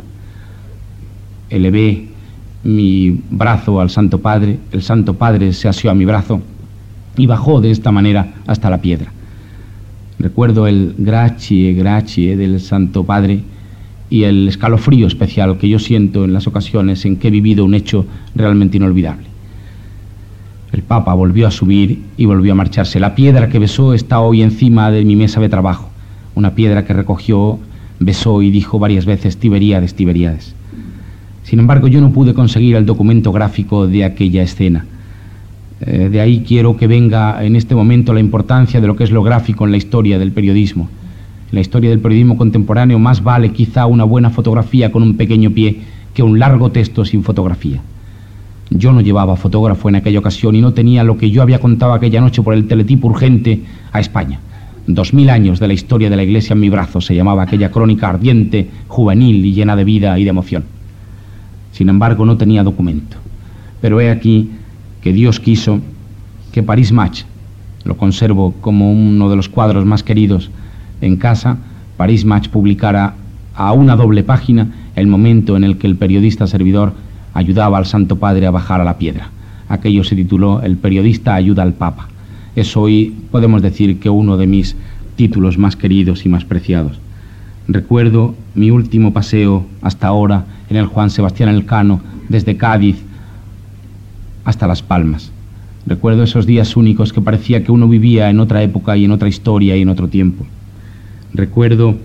Elevé mi brazo al Santo Padre, el Santo Padre se asió a mi brazo y bajó de esta manera hasta la piedra. Recuerdo el grazie, grazie del Santo Padre y el escalofrío especial que yo siento en las ocasiones en que he vivido un hecho realmente inolvidable. El Papa volvió a subir y volvió a marcharse. La piedra que besó está hoy encima de mi mesa de trabajo. Una piedra que recogió, besó y dijo varias veces: Tiberíades, Tiberíades. Sin embargo, yo no pude conseguir el documento gráfico de aquella escena. De ahí quiero que venga en este momento la importancia de lo que es lo gráfico en la historia del periodismo. En la historia del periodismo contemporáneo más vale quizá una buena fotografía con un pequeño pie que un largo texto sin fotografía. Yo no llevaba fotógrafo en aquella ocasión y no tenía lo que yo había contado aquella noche por el teletipo urgente a España. 2000 años de la historia de la Iglesia en mi brazo, se llamaba aquella crónica ardiente, juvenil y llena de vida y de emoción. Sin embargo, no tenía documento. Pero he aquí que Dios quiso que Paris Match, lo conservo como uno de los cuadros más queridos en casa, Paris Match publicara a una doble página el momento en el que el periodista servidor ayudaba al Santo Padre a bajar a la piedra. Aquello se tituló El periodista ayuda al Papa. Es hoy, podemos decir, que uno de mis títulos más queridos y más preciados. Recuerdo mi último paseo hasta ahora en el Juan Sebastián Elcano, desde Cádiz hasta Las Palmas. Recuerdo esos días únicos que parecía que uno vivía en otra época y en otra historia y en otro tiempo. Recuerdo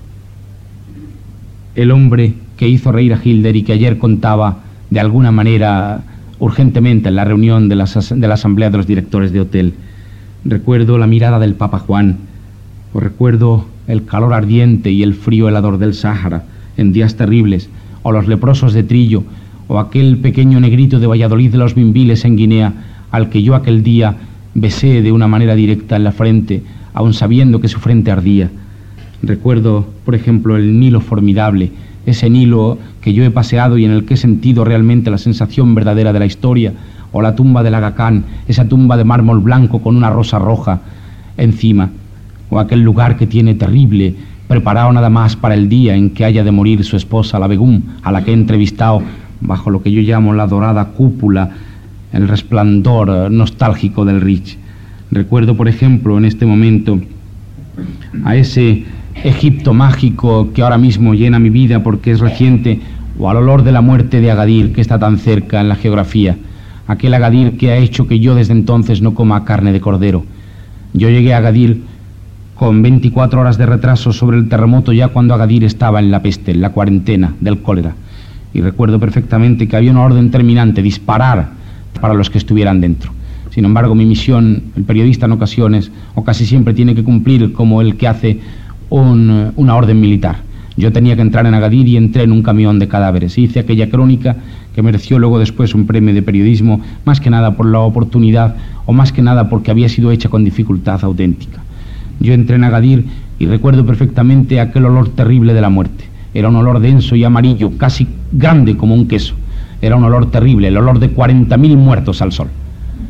el hombre que hizo reír a Hilder y que ayer contaba de alguna manera urgentemente en la reunión de la asamblea de los directores de hotel. Recuerdo la mirada del Papa Juan, o recuerdo el calor ardiente y el frío helador del Sáhara en días terribles, o los leprosos de Trillo, o aquel pequeño negrito de Valladolid de los Bimbiles en Guinea, al que yo aquel día besé de una manera directa en la frente, aun sabiendo que su frente ardía. Recuerdo, por ejemplo, el Nilo formidable, ese Nilo que yo he paseado y en el que he sentido realmente la sensación verdadera de la historia, o la tumba del Aga Khan, esa tumba de mármol blanco con una rosa roja encima, o aquel lugar que tiene terrible, preparado nada más para el día en que haya de morir su esposa, la Begum, a la que he entrevistado bajo lo que yo llamo la dorada cúpula, el resplandor nostálgico del Rich. Recuerdo, por ejemplo, en este momento a ese Egipto mágico que ahora mismo llena mi vida porque es reciente, o al olor de la muerte de Agadir que está tan cerca en la geografía, aquel Agadir que ha hecho que yo desde entonces no coma carne de cordero. Yo llegué a Agadir con 24 horas de retraso sobre el terremoto ya cuando Agadir estaba en la peste, en la cuarentena del cólera, y recuerdo perfectamente que había una orden terminante, disparar para los que estuvieran dentro. Sin embargo, mi misión, el periodista en ocasiones, o casi siempre, tiene que cumplir como el que hace una orden militar. Yo tenía que entrar en Agadir y entré en un camión de cadáveres. Hice aquella crónica que mereció luego después un premio de periodismo, más que nada por la oportunidad, o más que nada porque había sido hecha con dificultad auténtica. Yo entré en Agadir y recuerdo perfectamente aquel olor terrible de la muerte. Era un olor denso y amarillo, casi grande como un queso. Era un olor terrible, el olor de 40.000 muertos al sol.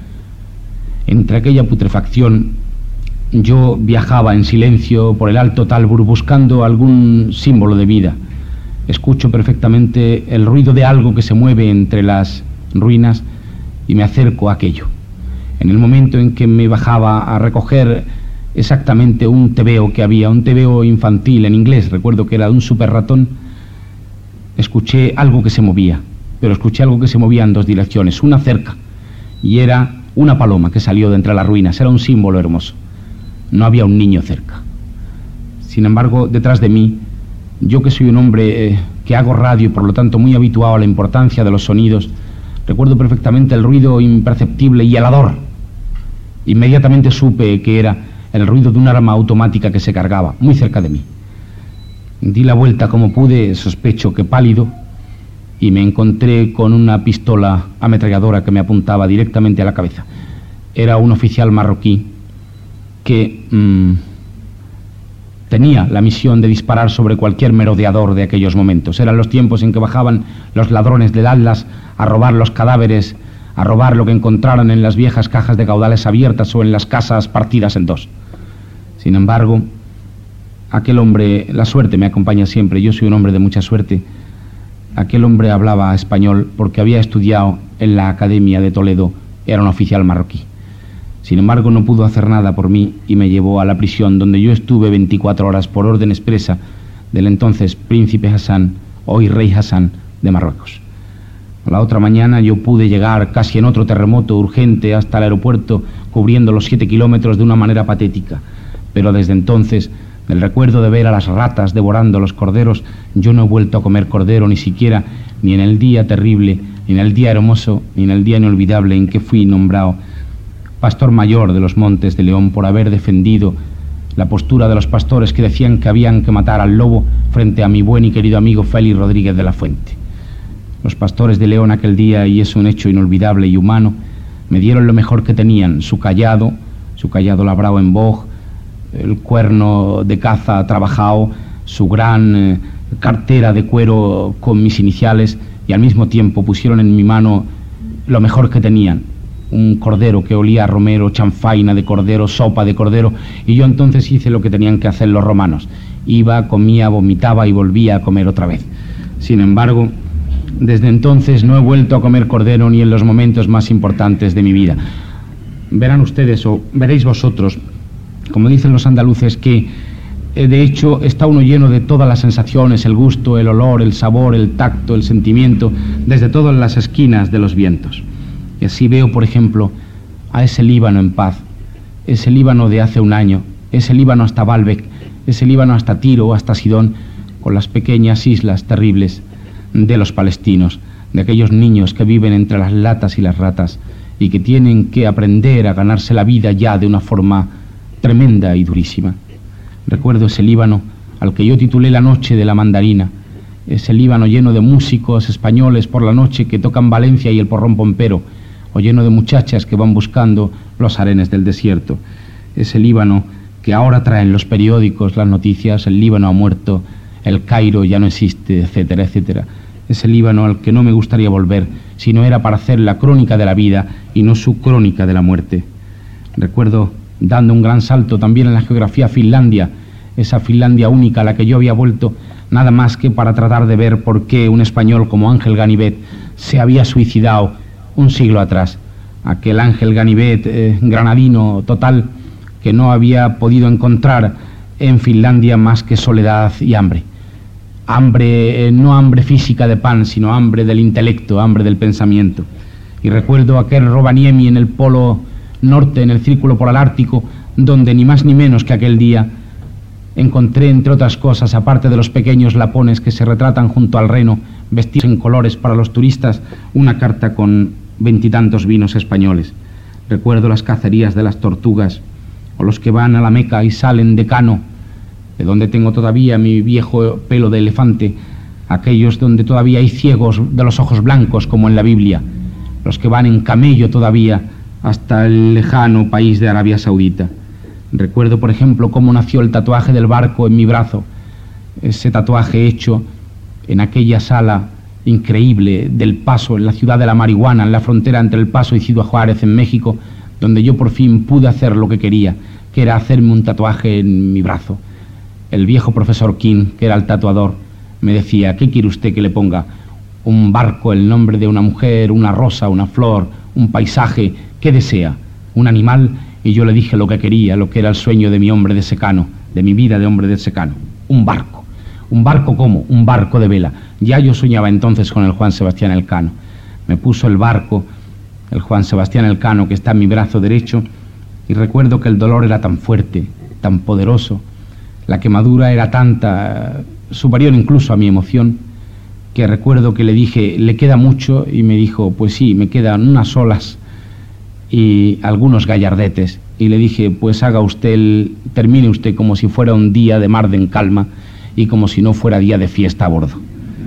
Entre aquella putrefacción, yo viajaba en silencio por el Alto Talbur buscando algún símbolo de vida. Escucho perfectamente el ruido de algo que se mueve entre las ruinas y me acerco a aquello. En el momento en que me bajaba a recoger exactamente un tebeo que había, un tebeo infantil en inglés, recuerdo que era de un super ratón, escuché algo que se movía. Pero escuché algo que se movía en dos direcciones, una cerca, y era una paloma que salió de entre las ruinas. Era un símbolo hermoso. No había un niño cerca. Sin embargo, detrás de mí, yo que soy un hombre que hago radio y por lo tanto muy habituado a la importancia de los sonidos, recuerdo perfectamente el ruido imperceptible y helador. Inmediatamente supe que era el ruido de un arma automática que se cargaba, muy cerca de mí. Di la vuelta como pude, sospecho que pálido, y me encontré con una pistola ametralladora que me apuntaba directamente a la cabeza. Era un oficial marroquí que tenía la misión de disparar sobre cualquier merodeador de aquellos momentos. Eran los tiempos en que bajaban los ladrones del Atlas a robar los cadáveres, a robar lo que encontraran en las viejas cajas de caudales abiertas o en las casas partidas en dos. Sin embargo, aquel hombre, la suerte me acompaña siempre, yo soy un hombre de mucha suerte. Aquel hombre hablaba español porque había estudiado en la Academia de Toledo, era un oficial marroquí. Sin embargo, no pudo hacer nada por mí y me llevó a la prisión donde yo estuve 24 horas por orden expresa del entonces príncipe Hassan, hoy rey Hassan de Marruecos. A la otra mañana yo pude llegar casi en otro terremoto urgente hasta el aeropuerto, cubriendo los 7 kilómetros de una manera patética. Pero desde entonces, del recuerdo de ver a las ratas devorando los corderos, yo no he vuelto a comer cordero ni siquiera, ni en el día terrible, ni en el día hermoso, ni en el día inolvidable en que fui nombrado pastor mayor de los Montes de León por haber defendido la postura de los pastores que decían que habían que matar al lobo frente a mi buen y querido amigo Félix Rodríguez de la Fuente. Los pastores de León aquel día, y es un hecho inolvidable y humano, me dieron lo mejor que tenían, su cayado labrado en boj, el cuerno de caza trabajado, su gran cartera de cuero con mis iniciales, y al mismo tiempo pusieron en mi mano lo mejor que tenían, un cordero que olía a romero, chanfaina de cordero, sopa de cordero, y yo entonces hice lo que tenían que hacer los romanos. Iba, comía, vomitaba y volvía a comer otra vez. Sin embargo, desde entonces no he vuelto a comer cordero ni en los momentos más importantes de mi vida. Verán ustedes, o veréis vosotros, como dicen los andaluces, que de hecho está uno lleno de todas las sensaciones, el gusto, el olor, el sabor, el tacto, el sentimiento, desde todas las esquinas de los vientos. Y así veo, por ejemplo, a ese Líbano en paz, ese Líbano de hace un año, ese Líbano hasta Baalbek, ese Líbano hasta Tiro o hasta Sidón, con las pequeñas islas terribles de los palestinos, de aquellos niños que viven entre las latas y las ratas y que tienen que aprender a ganarse la vida ya de una forma tremenda y durísima. Recuerdo ese Líbano al que yo titulé La noche de la mandarina, ese Líbano lleno de músicos españoles por la noche que tocan Valencia y el porrón pompero, o lleno de muchachas que van buscando los arenes del desierto. Ese Líbano que ahora traen los periódicos, las noticias: el Líbano ha muerto, el Cairo ya no existe, etcétera, etcétera. Ese Líbano al que no me gustaría volver si no era para hacer la crónica de la vida y no su crónica de la muerte. Recuerdo dando un gran salto también en la geografía a Finlandia, esa Finlandia única a la que yo había vuelto nada más que para tratar de ver por qué un español como Ángel Ganivet se había suicidado un siglo atrás. Aquel Ángel Ganivet, granadino total, que no había podido encontrar en Finlandia más que soledad y hambre. Hambre, no hambre física de pan, sino hambre del intelecto, hambre del pensamiento. Y recuerdo aquel Rovaniemi en el Polo Norte, en el Círculo Polar Ártico, donde ni más ni menos que aquel día encontré, entre otras cosas, aparte de los pequeños lapones que se retratan junto al Reno, vestidos en colores para los turistas, una carta con 20 y tantos vinos españoles. Recuerdo las cacerías de las tortugas, o los que van a la Meca y salen de Cano, de donde tengo todavía mi viejo pelo de elefante, aquellos donde todavía hay ciegos de los ojos blancos, como en la Biblia, los que van en camello todavía hasta el lejano país de Arabia Saudita. Recuerdo, por ejemplo, cómo nació el tatuaje del barco en mi brazo, ese tatuaje hecho en aquella sala increíble del Paso, en la ciudad de la marihuana, en la frontera entre El Paso y Ciudad Juárez, en México, donde yo por fin pude hacer lo que quería, que era hacerme un tatuaje en mi brazo. El viejo profesor King, que era el tatuador, me decía: ¿qué quiere usted que le ponga? Un barco, el nombre de una mujer, una rosa, una flor, un paisaje, ¿qué desea? ¿Un animal? Y yo le dije lo que quería, lo que era el sueño de mi hombre de secano, de mi vida de hombre de secano. Un barco. ¿Un barco cómo? Un barco de vela. Ya yo soñaba entonces con el Juan Sebastián Elcano. Me puso el barco, el Juan Sebastián Elcano, que está en mi brazo derecho, y recuerdo que el dolor era tan fuerte, tan poderoso, la quemadura era tanta, superior incluso a mi emoción, que recuerdo que le dije: ¿le queda mucho? Y me dijo: pues sí, me quedan unas olas y algunos gallardetes. Y le dije: pues haga usted, termine usted como si fuera un día de mar en calma y como si no fuera día de fiesta a bordo.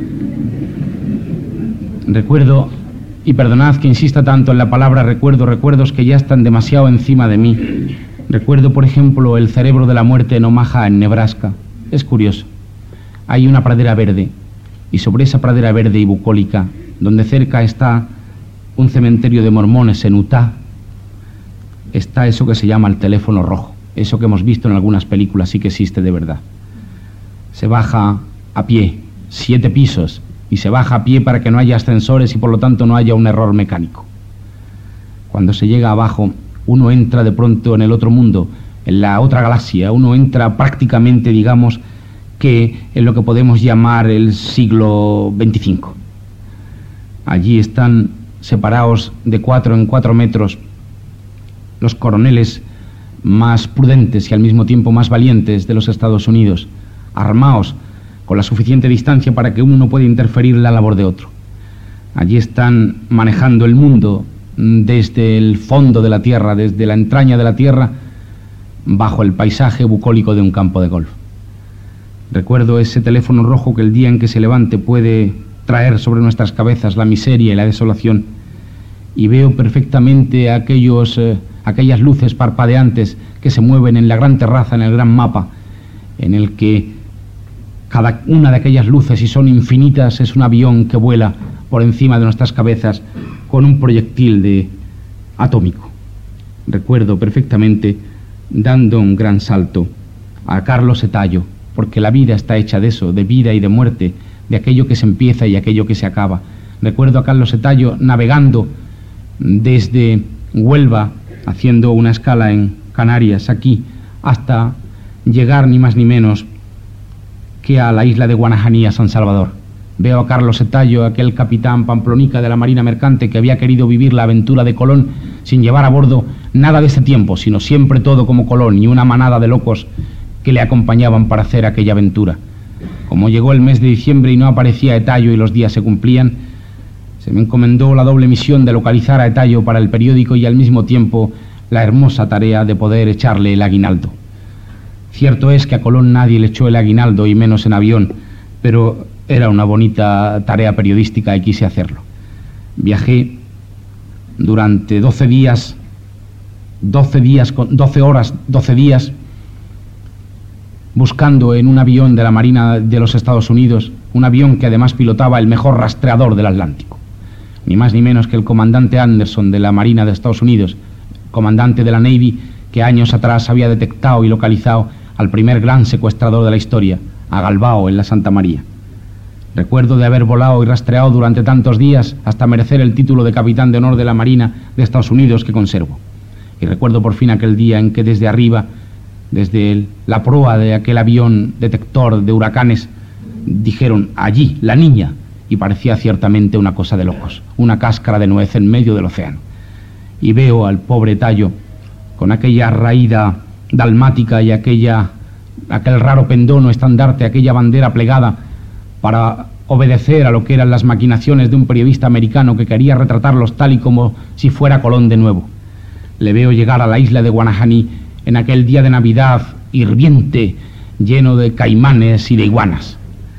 Recuerdo, y perdonad que insista tanto en la palabra recuerdo, recuerdos que ya están demasiado encima de mí. Recuerdo, por ejemplo, el cerebro de la muerte en Omaha, en Nebraska. Es curioso. Hay una pradera verde, y sobre esa pradera verde y bucólica, donde cerca está un cementerio de mormones en Utah, está eso que se llama el teléfono rojo. Eso que hemos visto en algunas películas sí que existe de verdad. Se baja a pie, 7 pisos, y se baja a pie para que no haya ascensores y por lo tanto no haya un error mecánico. Cuando se llega abajo, uno entra de pronto en el otro mundo, en la otra galaxia. Uno entra prácticamente, digamos, que en lo que podemos llamar el siglo XXV. Allí están separados de 4 en 4 metros los coroneles más prudentes y al mismo tiempo más valientes de los Estados Unidos, armados con la suficiente distancia para que uno no pueda interferir en la labor de otro. Allí están manejando el mundo desde el fondo de la Tierra, desde la entraña de la Tierra, bajo el paisaje bucólico de un campo de golf. Recuerdo ese teléfono rojo que el día en que se levante puede traer sobre nuestras cabezas la miseria y la desolación, y veo perfectamente aquellas luces parpadeantes que se mueven en la gran terraza, en el gran mapa, en el que cada una de aquellas luces, y son infinitas, es un avión que vuela por encima de nuestras cabezas con un proyectil atómico. Recuerdo perfectamente dando un gran salto a Carlos Etallo, porque la vida está hecha de eso, de vida y de muerte, de aquello que se empieza y aquello que se acaba. Recuerdo a Carlos Etallo navegando desde Huelva, haciendo una escala en Canarias, aquí, hasta llegar ni más ni menos que a la isla de Guanajaní, a San Salvador. Veo a Carlos Etallo, aquel capitán pamplonica de la Marina Mercante que había querido vivir la aventura de Colón sin llevar a bordo nada de ese tiempo, sino siempre todo como Colón y una manada de locos que le acompañaban para hacer aquella aventura. Como llegó el mes de diciembre y no aparecía Etallo y los días se cumplían, se me encomendó la doble misión de localizar a Etallo para el periódico y al mismo tiempo la hermosa tarea de poder echarle el aguinaldo. Cierto es que a Colón nadie le echó el aguinaldo y menos en avión, pero era una bonita tarea periodística y quise hacerlo. Viajé durante 12 días, 12 horas, 12 días, buscando en un avión de la Marina de los Estados Unidos, un avión que además pilotaba el mejor rastreador del Atlántico, ni más ni menos que el comandante Anderson de la Marina de Estados Unidos, comandante de la Navy, que años atrás había detectado y localizado al primer gran secuestrador de la historia, a Galbao en la Santa María. Recuerdo de haber volado y rastreado durante tantos días hasta merecer el título de capitán de honor de la Marina de Estados Unidos que conservo. Y recuerdo por fin aquel día en que desde arriba, desde la proa de aquel avión detector de huracanes, dijeron allí, la niña, y parecía ciertamente una cosa de locos, una cáscara de nuez en medio del océano. Y veo al pobre Tallo con aquella raída dalmática y aquel raro pendono estandarte, aquella bandera plegada para obedecer a lo que eran las maquinaciones de un periodista americano que quería retratarlos tal y como si fuera Colón de nuevo. Le veo llegar a la isla de Guanajaní en aquel día de Navidad hirviente, lleno de caimanes y de iguanas.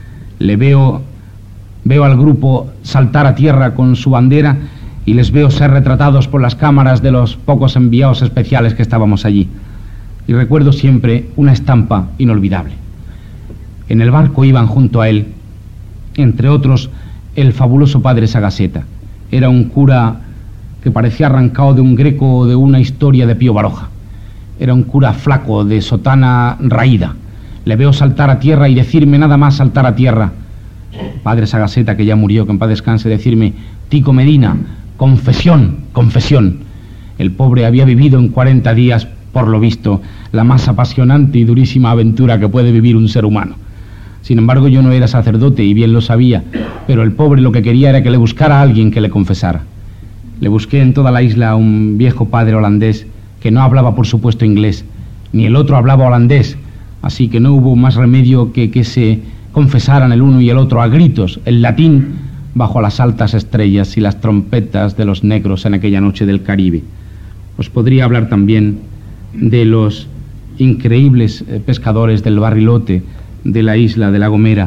Veo al grupo saltar a tierra con su bandera y les veo ser retratados por las cámaras de los pocos enviados especiales que estábamos allí. Y recuerdo siempre una estampa inolvidable. En el barco iban junto a él, entre otros, el fabuloso padre Sagaseta. Era un cura que parecía arrancado de un Greco o de una historia de Pío Baroja. Era un cura flaco, de sotana raída. Le veo saltar a tierra y decirme nada más saltar a tierra. Padre Sagaseta, que ya murió, que en paz descanse, decirme: Tico Medina, confesión, confesión. El pobre había vivido en 40 días, por lo visto, la más apasionante y durísima aventura que puede vivir un ser humano. Sin embargo, yo no era sacerdote y bien lo sabía, pero el pobre lo que quería era que le buscara a alguien que le confesara. Le busqué en toda la isla a un viejo padre holandés que no hablaba, por supuesto, inglés, ni el otro hablaba holandés, así que no hubo más remedio que se confesaran el uno y el otro a gritos, en latín, bajo las altas estrellas y las trompetas de los negros en aquella noche del Caribe. Os podría hablar también de los increíbles pescadores del Barrilote, de la isla de La Gomera,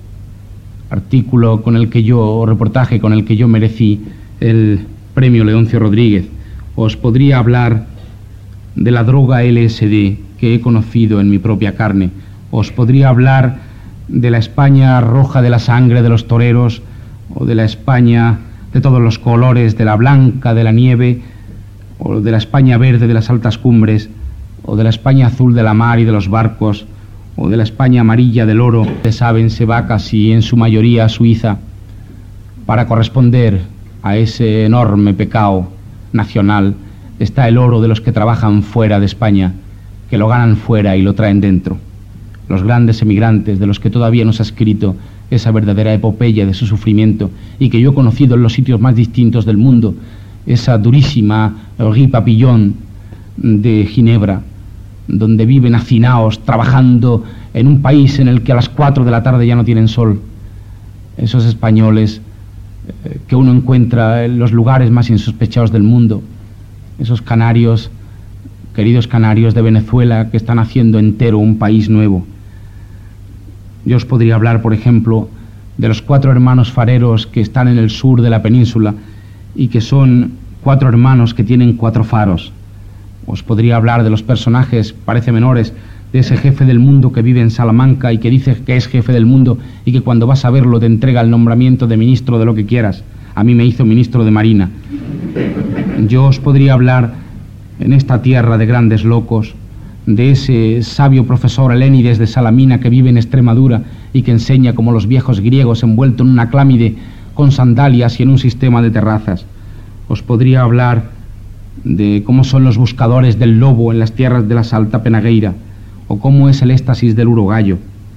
reportaje con el que yo merecí el premio Leoncio Rodríguez. Os podría hablar de la droga LSD que he conocido en mi propia carne. Os podría hablar de la España roja de la sangre de los toreros, o de la España de todos los colores, de la blanca de la nieve, o de la España verde de las altas cumbres, o de la España azul de la mar y de los barcos, o de la España amarilla del oro, que saben se va casi en su mayoría a Suiza, para corresponder a ese enorme pecado nacional. Está el oro de los que trabajan fuera de España, que lo ganan fuera y lo traen dentro. Los grandes emigrantes de los que todavía nos ha escrito esa verdadera epopeya de su sufrimiento y que yo he conocido en los sitios más distintos del mundo, esa durísima Rue Papillon de Ginebra, donde viven hacinaos trabajando en un país en el que a las 4 de la tarde ya no tienen sol. Esos españoles que uno encuentra en los lugares más insospechados del mundo, esos canarios, queridos canarios de Venezuela, que están haciendo entero un país nuevo. Yo os podría hablar, por ejemplo, de los 4 hermanos fareros que están en el sur de la península y que son 4 hermanos que tienen 4 faros. Os podría hablar de los personajes, parece menores, de ese jefe del mundo que vive en Salamanca y que dice que es jefe del mundo y que cuando vas a verlo te entrega el nombramiento de ministro de lo que quieras. A mí me hizo ministro de Marina. Yo os podría hablar, en esta tierra de grandes locos, de ese sabio profesor Helénides de Salamina que vive en Extremadura y que enseña como los viejos griegos envuelto en una clámide con sandalias y en un sistema de terrazas. Os podría hablar de cómo son los buscadores del lobo en las tierras de la Salta Penagueira, o cómo es el éxtasis del urogallo,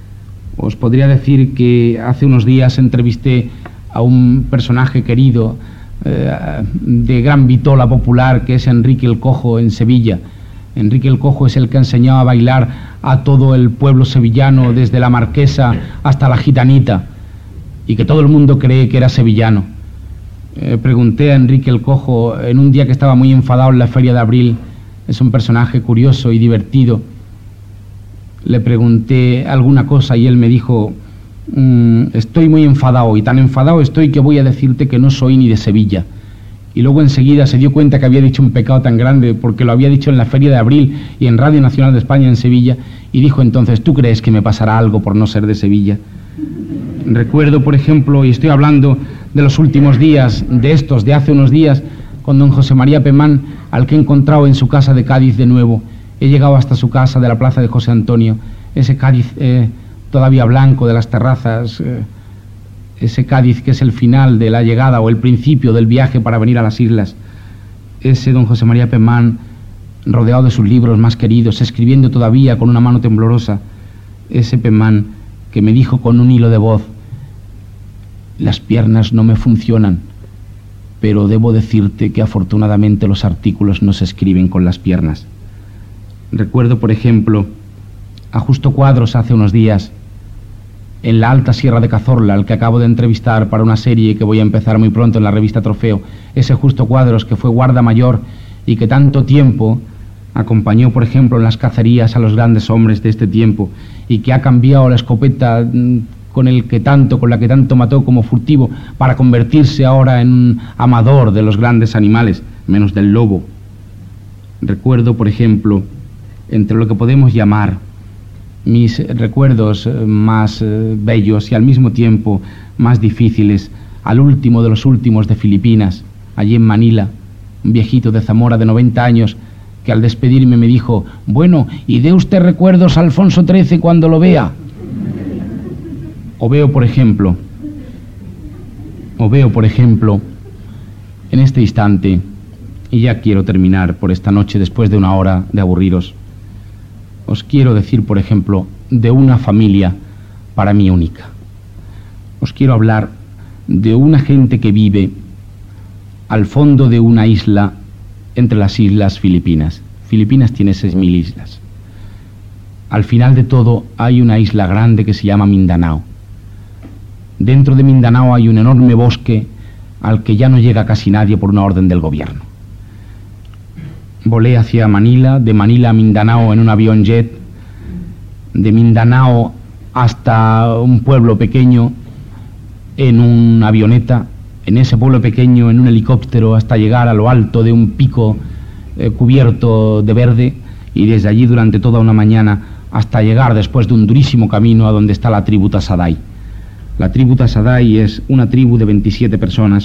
Os podría decir que hace unos días entrevisté a un personaje querido de gran vitola popular, que es Enrique el Cojo, en Sevilla. Enrique el Cojo es el que enseñó a bailar a todo el pueblo sevillano, desde la marquesa hasta la gitanita, y que todo el mundo cree que era sevillano. Pregunté a Enrique el Cojo en un día que estaba muy enfadado en la Feria de Abril. Es un personaje curioso y divertido. Le pregunté alguna cosa y él me dijo: estoy muy enfadado, y tan enfadado estoy que voy a decirte que no soy ni de Sevilla. Y luego enseguida se dio cuenta que había dicho un pecado tan grande, porque lo había dicho en la Feria de Abril y en Radio Nacional de España en Sevilla, y dijo entonces: ¿tú crees que me pasará algo por no ser de Sevilla? Recuerdo, por ejemplo, y estoy hablando de los últimos días, de hace unos días, con don José María Pemán, al que he encontrado en su casa de Cádiz de nuevo. He llegado hasta su casa de la plaza de José Antonio, ese Cádiz todavía blanco de las terrazas, ese Cádiz que es el final de la llegada o el principio del viaje para venir a las islas. Ese don José María Pemán, rodeado de sus libros más queridos, escribiendo todavía con una mano temblorosa. Ese Pemán que me dijo con un hilo de voz: las piernas no me funcionan, pero debo decirte que afortunadamente los artículos no se escriben con las piernas. Recuerdo, por ejemplo, a Justo Cuadros hace unos días, en la Alta Sierra de Cazorla, al que acabo de entrevistar para una serie que voy a empezar muy pronto en la revista Trofeo. Ese Justo Cuadros que fue guarda mayor y que tanto tiempo acompañó, por ejemplo, en las cacerías a los grandes hombres de este tiempo, y que ha cambiado la escopeta con la que tanto mató como furtivo, para convertirse ahora en un amador de los grandes animales, menos del lobo. Recuerdo, por ejemplo, entre lo que podemos llamar mis recuerdos más bellos y al mismo tiempo más difíciles, al último de los últimos de Filipinas, allí en Manila, un viejito de Zamora de 90 años, que al despedirme me dijo: bueno, y dé usted recuerdos a Alfonso XIII cuando lo vea. O veo, por ejemplo, en este instante, y ya quiero terminar por esta noche después de una hora de aburriros, os quiero decir, por ejemplo, de una familia para mí única. Os quiero hablar de una gente que vive al fondo de una isla entre las islas Filipinas. Filipinas tiene 6.000 islas. Al final de todo hay una isla grande que se llama Mindanao. Dentro de Mindanao hay un enorme bosque al que ya no llega casi nadie por una orden del gobierno. Volé hacia Manila, de Manila a Mindanao en un avión jet, de Mindanao hasta un pueblo pequeño en una avioneta, en ese pueblo pequeño en un helicóptero hasta llegar a lo alto de un pico cubierto de verde, y desde allí durante toda una mañana hasta llegar, después de un durísimo camino, a donde está la tribu Tasadai. La tribu Tasadai es una tribu de 27 personas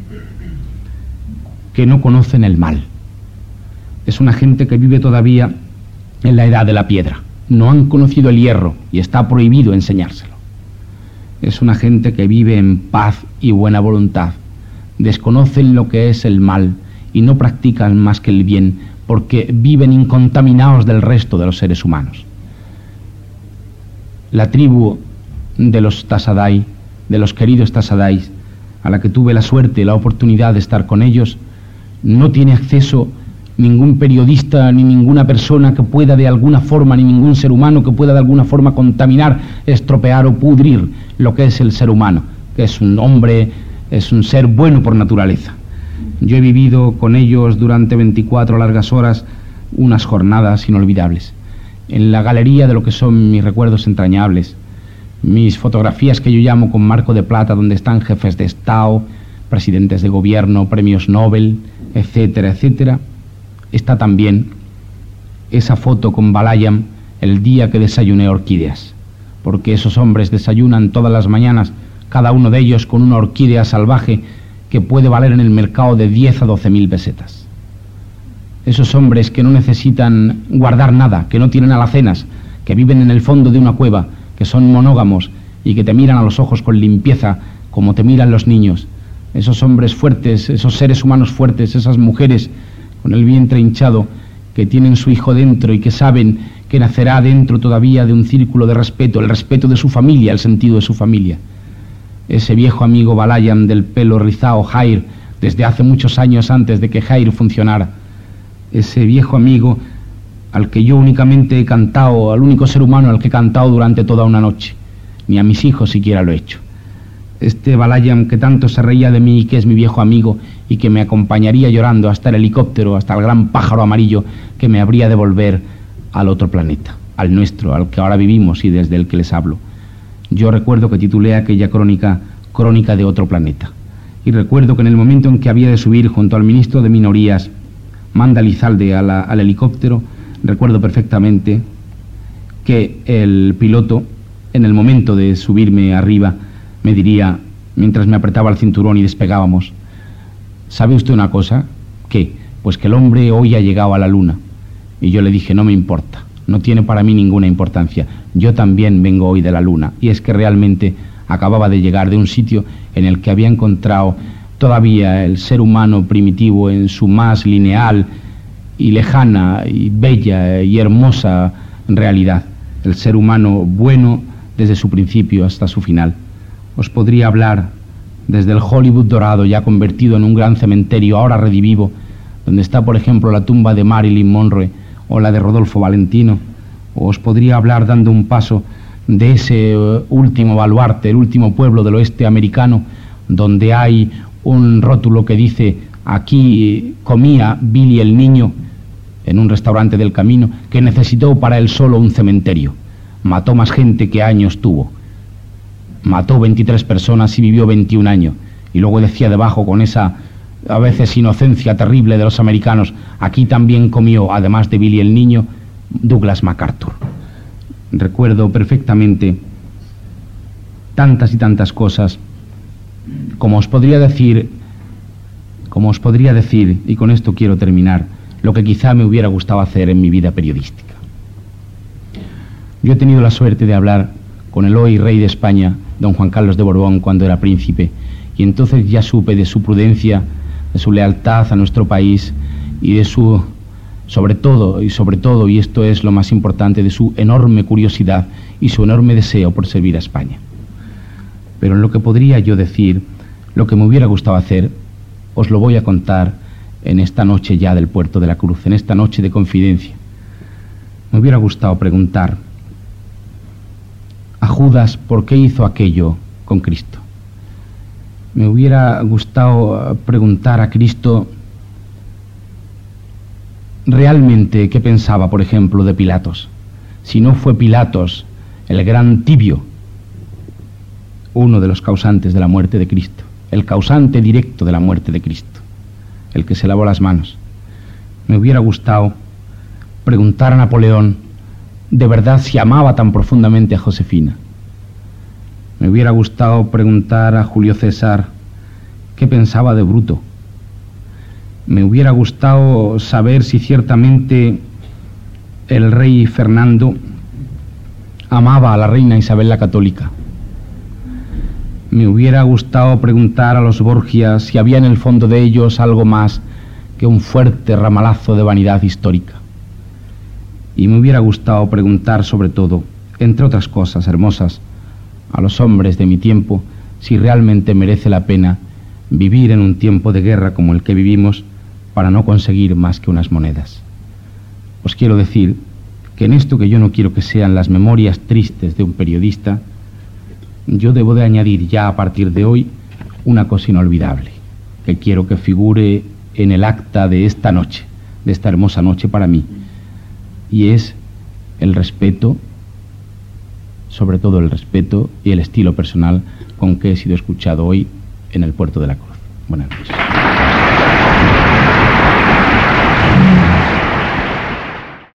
que no conocen el mal. Es una gente que vive todavía en la edad de la piedra. No han conocido el hierro y está prohibido enseñárselo. Es una gente que vive en paz y buena voluntad. Desconocen lo que es el mal y no practican más que el bien, porque viven incontaminados del resto de los seres humanos. La tribu de los Tasadai, de los queridos Tasadai, a la que tuve la suerte y la oportunidad de estar con ellos, no tiene acceso ningún periodista ni ninguna persona que pueda de alguna forma, ni ningún ser humano que pueda de alguna forma contaminar, estropear o pudrir lo que es el ser humano, que es un hombre, es un ser bueno por naturaleza. Yo he vivido con ellos durante 24 largas horas unas jornadas inolvidables. En la galería de lo que son mis recuerdos entrañables, mis fotografías que yo llamo con marco de plata, donde están jefes de Estado, presidentes de gobierno, premios Nobel, etcétera, etcétera, está también esa foto con Balayam el día que desayuné orquídeas, porque esos hombres desayunan todas las mañanas, cada uno de ellos con una orquídea salvaje que puede valer en el mercado de 10 a 12.000 pesetas. Esos hombres que no necesitan guardar nada, que no tienen alacenas, que viven en el fondo de una cueva, que son monógamos y que te miran a los ojos con limpieza como te miran los niños. Esos hombres fuertes, esos seres humanos fuertes, esas mujeres con el vientre hinchado, que tienen su hijo dentro y que saben que nacerá dentro todavía de un círculo de respeto, el respeto de su familia, el sentido de su familia. Ese viejo amigo Balayan del pelo rizado, Jair, desde hace muchos años antes de que Jair funcionara. Ese viejo amigo al que yo únicamente he cantado, al único ser humano al que he cantado durante toda una noche. Ni a mis hijos siquiera lo he hecho. Este Balayan que tanto se reía de mí y que es mi viejo amigo y que me acompañaría llorando hasta el helicóptero, hasta el gran pájaro amarillo que me habría de volver al otro planeta, al nuestro, al que ahora vivimos y desde el que les hablo. Yo recuerdo que titulé aquella crónica Crónica de otro planeta. Y recuerdo que en el momento en que había de subir junto al ministro de Minorías, Manda Lizalde, al helicóptero, recuerdo perfectamente que el piloto, en el momento de subirme arriba, me diría, mientras me apretaba el cinturón y despegábamos: ¿sabe usted una cosa? ¿Qué? Pues que el hombre hoy ha llegado a la luna. Y yo le dije: no me importa, no tiene para mí ninguna importancia. Yo también vengo hoy de la luna. Y es que realmente acababa de llegar de un sitio en el que había encontrado todavía el ser humano primitivo en su más lineal y lejana y bella y hermosa realidad. El ser humano bueno desde su principio hasta su final. Os podría hablar desde el Hollywood dorado, ya convertido en un gran cementerio, ahora redivivo, donde está, por ejemplo, la tumba de Marilyn Monroe o la de Rodolfo Valentino. O os podría hablar dando un paso de ese último baluarte, el último pueblo del oeste americano, donde hay un rótulo que dice: aquí comía Billy el niño, en un restaurante del camino, que necesitó para él solo un cementerio. Mató más gente que años tuvo. Mató 23 personas y vivió 21 años. Y luego decía debajo, con esa a veces inocencia terrible de los americanos: aquí también comió, además de Billy el niño, Douglas MacArthur. Recuerdo perfectamente tantas y tantas cosas, como os podría decir, y con esto quiero terminar, lo que quizá me hubiera gustado hacer en mi vida periodística. Yo he tenido la suerte de hablar con el hoy rey de España, don Juan Carlos de Borbón, cuando era príncipe, y entonces ya supe de su prudencia, de su lealtad a nuestro país y de su, sobre todo, y esto es lo más importante, de su enorme curiosidad y su enorme deseo por servir a España. Pero en lo que podría yo decir, lo que me hubiera gustado hacer, os lo voy a contar en esta noche ya del Puerto de la Cruz, en esta noche de confidencia. Me hubiera gustado preguntar a Judas por qué hizo aquello con Cristo. Me hubiera gustado preguntar a Cristo realmente qué pensaba, por ejemplo, de Pilatos. Si no fue Pilatos, el gran tibio, uno de los causantes de la muerte de Cristo, el causante directo de la muerte de Cristo, el que se lavó las manos. Me hubiera gustado preguntar a Napoleón de verdad si amaba tan profundamente a Josefina. Me hubiera gustado preguntar a Julio César qué pensaba de Bruto. Me hubiera gustado saber si ciertamente el rey Fernando amaba a la reina Isabel la Católica. Me hubiera gustado preguntar a los Borgia si había en el fondo de ellos algo más que un fuerte ramalazo de vanidad histórica. Y me hubiera gustado preguntar, sobre todo, entre otras cosas hermosas, a los hombres de mi tiempo si realmente merece la pena vivir en un tiempo de guerra como el que vivimos para no conseguir más que unas monedas. Os quiero decir que en esto que yo no quiero que sean las memorias tristes de un periodista, yo debo de añadir ya a partir de hoy una cosa inolvidable, que quiero que figure en el acta de esta noche, de esta hermosa noche para mí, y es el respeto, sobre todo el respeto y el estilo personal con que he sido escuchado hoy en el Puerto de la Cruz. Buenas noches.